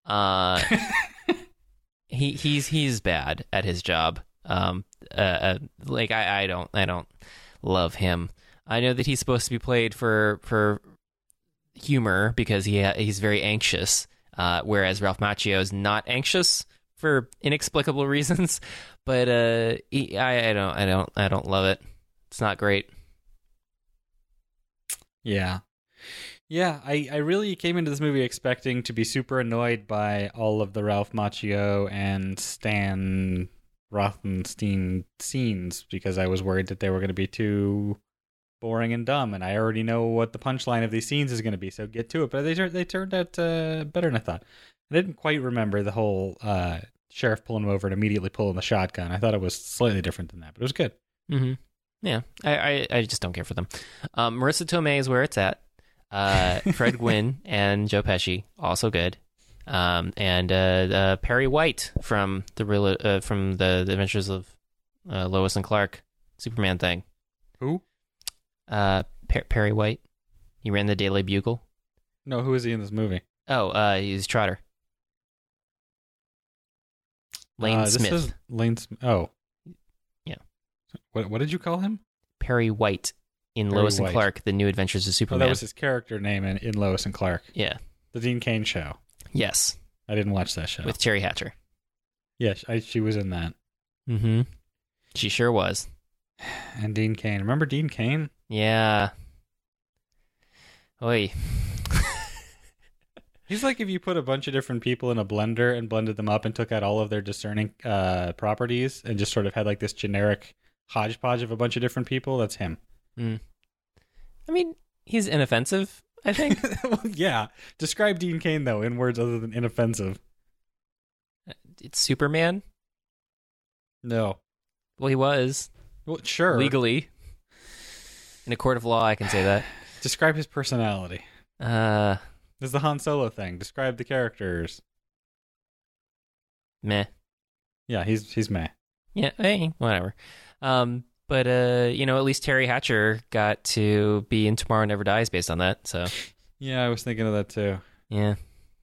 He's bad at his job. Like I don't love him. I know that he's supposed to be played for humor because he's very anxious, whereas Ralph Macchio is not anxious for inexplicable reasons. But I don't love it. It's not great. Yeah. Yeah, I really came into this movie expecting to be super annoyed by all of the Ralph Macchio and Stan Rothenstein scenes because I was worried that they were going to be too boring and dumb, and I already know what the punchline of these scenes is going to be, so get to it. But they turned out better than I thought. I didn't quite remember the whole sheriff pulling him over and immediately pulling the shotgun. I thought it was slightly different than that, but it was good. Mm-hmm. Yeah, I just don't care for them. Marissa Tomei is where it's at. Fred Gwynn and Joe Pesci, also good. And Perry White from the Adventures of Lois and Clark Superman thing. Who? Perry White. He ran the Daily Bugle. No, who is he in this movie? Oh, he's Trotter. Lane Smith. This is Lane Smith. Oh. Yeah. What did you call him? Perry White in Perry Lois and White. Clark, The New Adventures of Oh, Superman. that was his character name in Lois and Clark. Yeah. The Dean Cain show. Yes. I didn't watch that show. With Terry Hatcher. Yeah, she was in that. Mm-hmm. She sure was. And Dean Cain. Remember Dean Cain? Yeah. Oy. He's like if you put a bunch of different people in a blender and blended them up and took out all of their discerning properties and just sort of had like this generic hodgepodge of a bunch of different people. That's him. Mm. I mean, he's inoffensive, I think. Yeah. Describe Dean Cain, though, in words other than inoffensive. It's Superman. No. Well, he was. Well, sure. Legally. In a court of law, I can say that. Describe his personality. This is the Han Solo thing. Describe the characters. Meh. Yeah, he's meh. Yeah, hey, whatever. But at least Terry Hatcher got to be in Tomorrow Never Dies based on that. So Yeah, I was thinking of that too. yeah.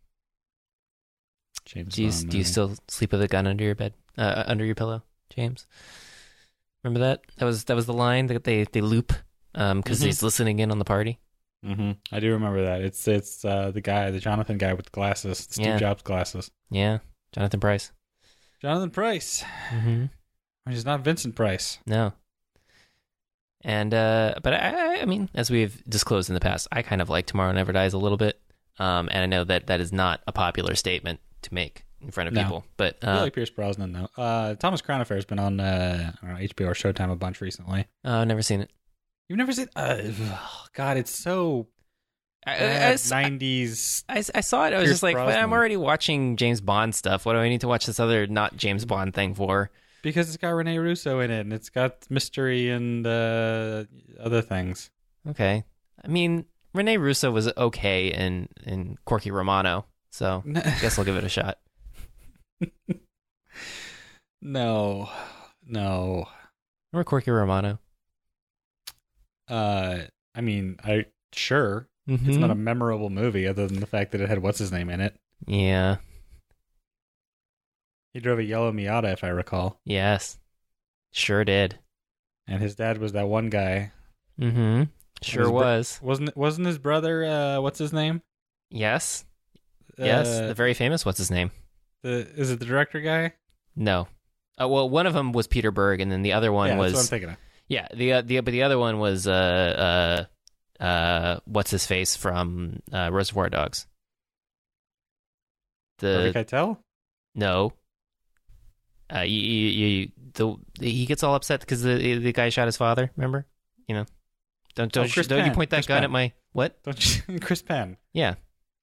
James Do you Bond still sleep with a gun under your bed, under your pillow, James? Remember that? That was the line that they loop because he's listening in on the party. Mm-hmm. I do remember that. It's the guy, the Jonathan guy with the glasses, the Steve Jobs glasses. Yeah, Jonathan Pryce. Jonathan Pryce. Mm-hmm. He's not Vincent Price. No. And but I mean, as we've disclosed in the past, I kind of like Tomorrow Never Dies a little bit. And I know that is not a popular statement to make in front of people. But I like Pierce Brosnan though. Thomas Crown Affair has been on HBO or Showtime a bunch recently. I've never seen it. You've never seen? God, it's so bad, 90s. I saw it. I was Pierce just like, Brosnan. I'm already watching James Bond stuff. What do I need to watch this other not James Bond thing for? Because it's got Rene Russo in it, and it's got mystery and other things. Okay. I mean, Rene Russo was okay in Corky Romano, so I guess I'll give it a shot. No. Remember Corky Romano? I mean, sure. Mm-hmm. It's not a memorable movie other than the fact that it had what's his name in it. Yeah. He drove a yellow Miata, if I recall. Yes. Sure did. And his dad was that one guy. Mm-hmm. Sure was. Wasn't his brother, what's his name? Yes. Yes. The very famous, what's his name? Is it the director guy? No. Well, one of them was Peter Berg, and then the other one was... that's what I'm thinking of. Yeah, but the other one was what's his face from Reservoir Dogs. Harvey Keitel? No. He gets all upset because the guy shot his father. Remember? You know, don't you point that gun at my what? Don't you, Chris Penn? Yeah.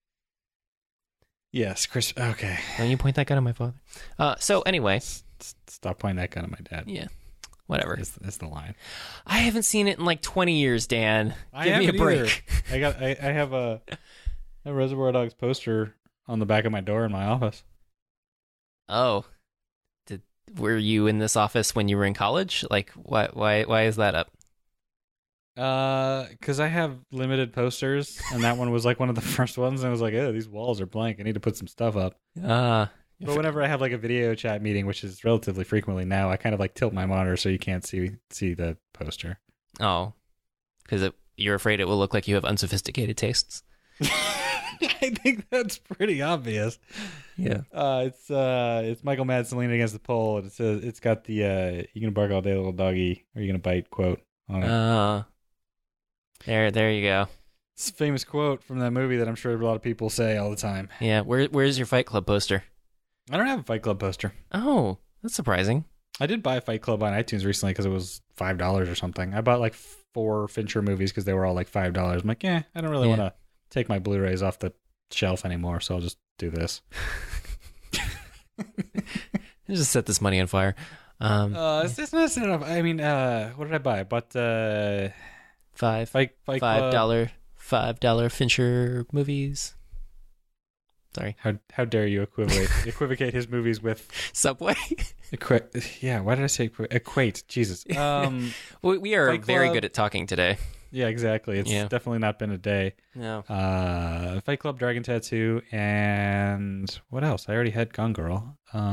Yes, Chris. Okay. Don't you point that gun at my father? So anyway, stop pointing that gun at my dad. Yeah. Whatever. Is the line. I haven't seen it in like 20 years, Dan. Give me a break. I have a Reservoir Dogs poster on the back of my door in my office. Oh. Were you in this office when you were in college? Like, why is that up? Because I have limited posters, and that one was like one of the first ones, and I was like, oh, these walls are blank. I need to put some stuff up. But whenever I have like a video chat meeting, which is relatively frequently now, I kind of like tilt my monitor so you can't see the poster. Oh, because you're afraid it will look like you have unsophisticated tastes. I think that's pretty obvious. Yeah. It's Michael Madsen leaning against the pole, and it's got the "you gonna bark all day, little doggy, or you gonna bite" quote on it. There you go. It's a famous quote from that movie that I'm sure a lot of people say all the time. Yeah, where's your Fight Club poster? I don't have a Fight Club poster. Oh, that's surprising. I did buy Fight Club on iTunes recently because it was $5 or something. I bought like 4 Fincher movies because they were all like $5. I'm like, I don't really want to take my Blu-rays off the shelf anymore, so I'll just do this. Just set this money on fire. It's not enough. I mean, what did I buy? I bought Fight Club. $5 Fincher movies. Sorry. How dare you equivocate his movies with Subway? Yeah, why did I say equate? Jesus. We are Fight very Club. good at talking today. Yeah, exactly. It's definitely not been a day. No. Fight Club, Dragon Tattoo, and what else? I already had Gone Girl.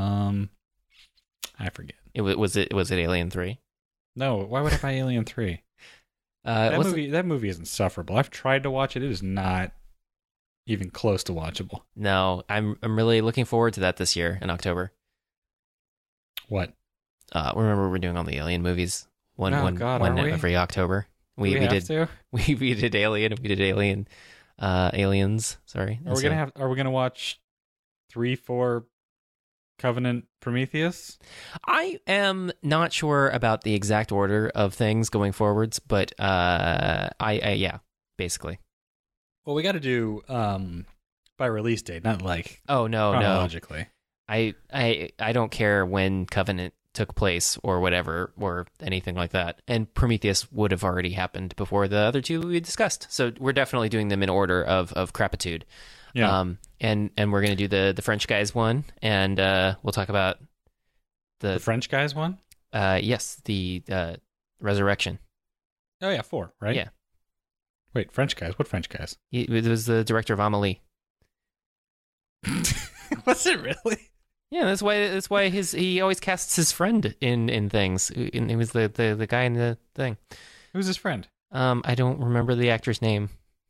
I forget. Was it Alien 3? No, why would I buy Alien 3? That movie is insufferable. I've tried to watch it. It is not even close to watchable. No, I'm really looking forward to that this year in October. What? Remember we're doing all the Alien movies one every October. We did Alien. We did Aliens. Sorry. Are we gonna watch 3, 4 Covenant, Prometheus? I am not sure about the exact order of things going forwards, but yeah, basically. Well, we got to do by release date, not like chronologically. I don't care when Covenant took place or whatever or anything like that. And Prometheus would have already happened before the other two we discussed. So we're definitely doing them in order of crapitude. Yeah. And we're going to do the French guys one, and we'll talk about the French guys one. Yes, the Resurrection. Oh yeah, 4, right? Yeah. Wait, French guys? What French guys? It was the director of Amélie. Was it really? Yeah, that's why he always casts his friend in things. And he was the guy in the thing. Who's his friend? I don't remember the actor's name.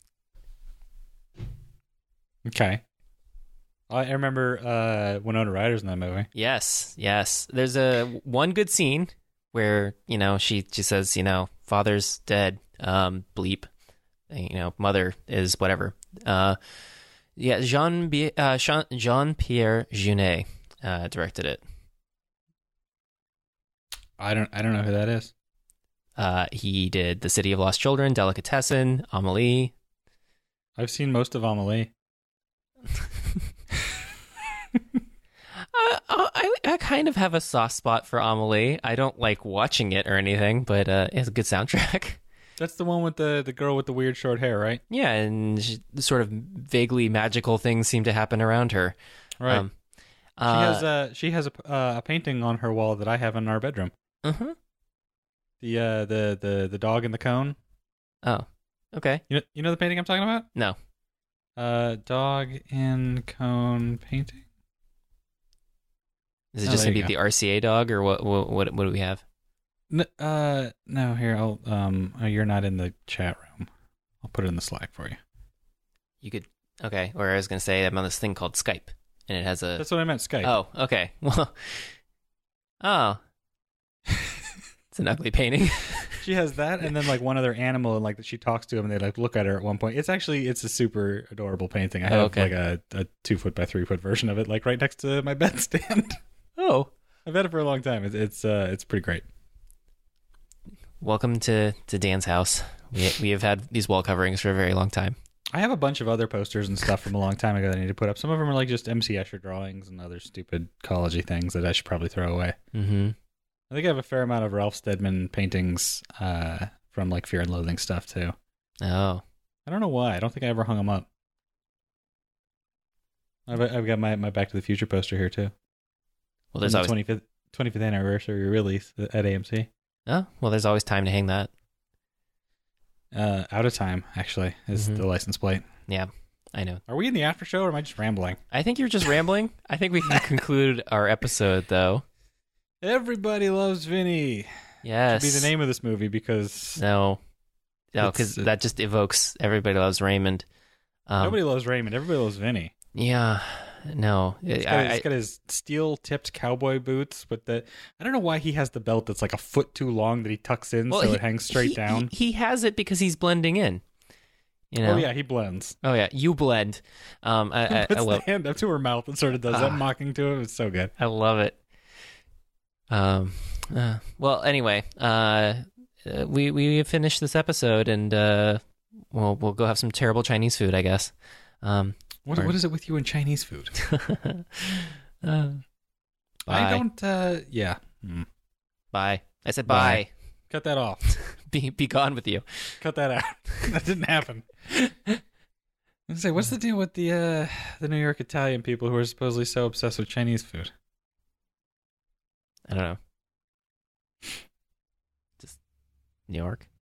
Okay. I remember Winona Ryder's in that movie. Yes. There's one good scene where, she says, father's dead, bleep, mother is whatever. Jean-Pierre Jeunet directed it. I don't know who that is. He did The City of Lost Children, Delicatessen, Amélie. I've seen most of Amélie. I kind of have a soft spot for Amélie. I don't like watching it or anything, but it's a good soundtrack. That's the one with the girl with the weird short hair, right? Yeah, and sort of vaguely magical things seem to happen around her. Right. She has a painting on her wall that I have in our bedroom. Uh-huh. The dog in the cone. Oh, okay. You know the painting I'm talking about? No. Dog in cone painting. Is it just gonna be the RCA dog, or what do we have? No, here I'll you're not in the chat room. I'll put it in the Slack for you. You could, okay. Or I was gonna say I'm on this thing called Skype, and it has a. That's what I meant, Skype. Oh, okay. Well, it's an ugly painting. She has that, and then like one other animal, and like she talks to him, and they like look at her at one point. It's a super adorable painting. I have like a 2 foot by 3 foot version of it, like right next to my bedstand. Oh, I've had it for a long time. It's pretty great. Welcome to Dan's house. We have had these wall coverings for a very long time. I have a bunch of other posters and stuff from a long time ago that I need to put up. Some of them are like just MC Escher drawings and other stupid college-y things that I should probably throw away. Mm-hmm. I think I have a fair amount of Ralph Steadman paintings from like Fear and Loathing stuff too. Oh. I don't know why. I don't think I ever hung them up. I've got my Back to the Future poster here too. Well, there's always 25th anniversary release at AMC. Oh, well, there's always time to hang that. Out of time, actually, is the license plate. Yeah, I know. Are we in the after show, or am I just rambling? I think you're just rambling. I think we can conclude our episode, though. Everybody loves Vinny. Yes. Should be the name of this movie because... No, because that just evokes Everybody Loves Raymond. Nobody loves Raymond. Everybody loves Vinny. Yeah. No, he's got his steel-tipped cowboy boots, but I don't know why he has the belt that's like a foot too long that he tucks in so it hangs straight down. He has it because he's blending in. You know? Oh yeah, he blends. Oh yeah, you blend. I Puts love. the hand up to her mouth and sort of does that mocking to it. It's so good. I love it. Well, anyway, we finished this episode, and we'll go have some terrible Chinese food, I guess. What is it with you and Chinese food? Bye. I don't. Yeah. Bye. I said bye. Cut that off. Be gone with you. Cut that out. That didn't happen. Let's say, what's the deal with the New York Italian people who are supposedly so obsessed with Chinese food? I don't know. Just New York.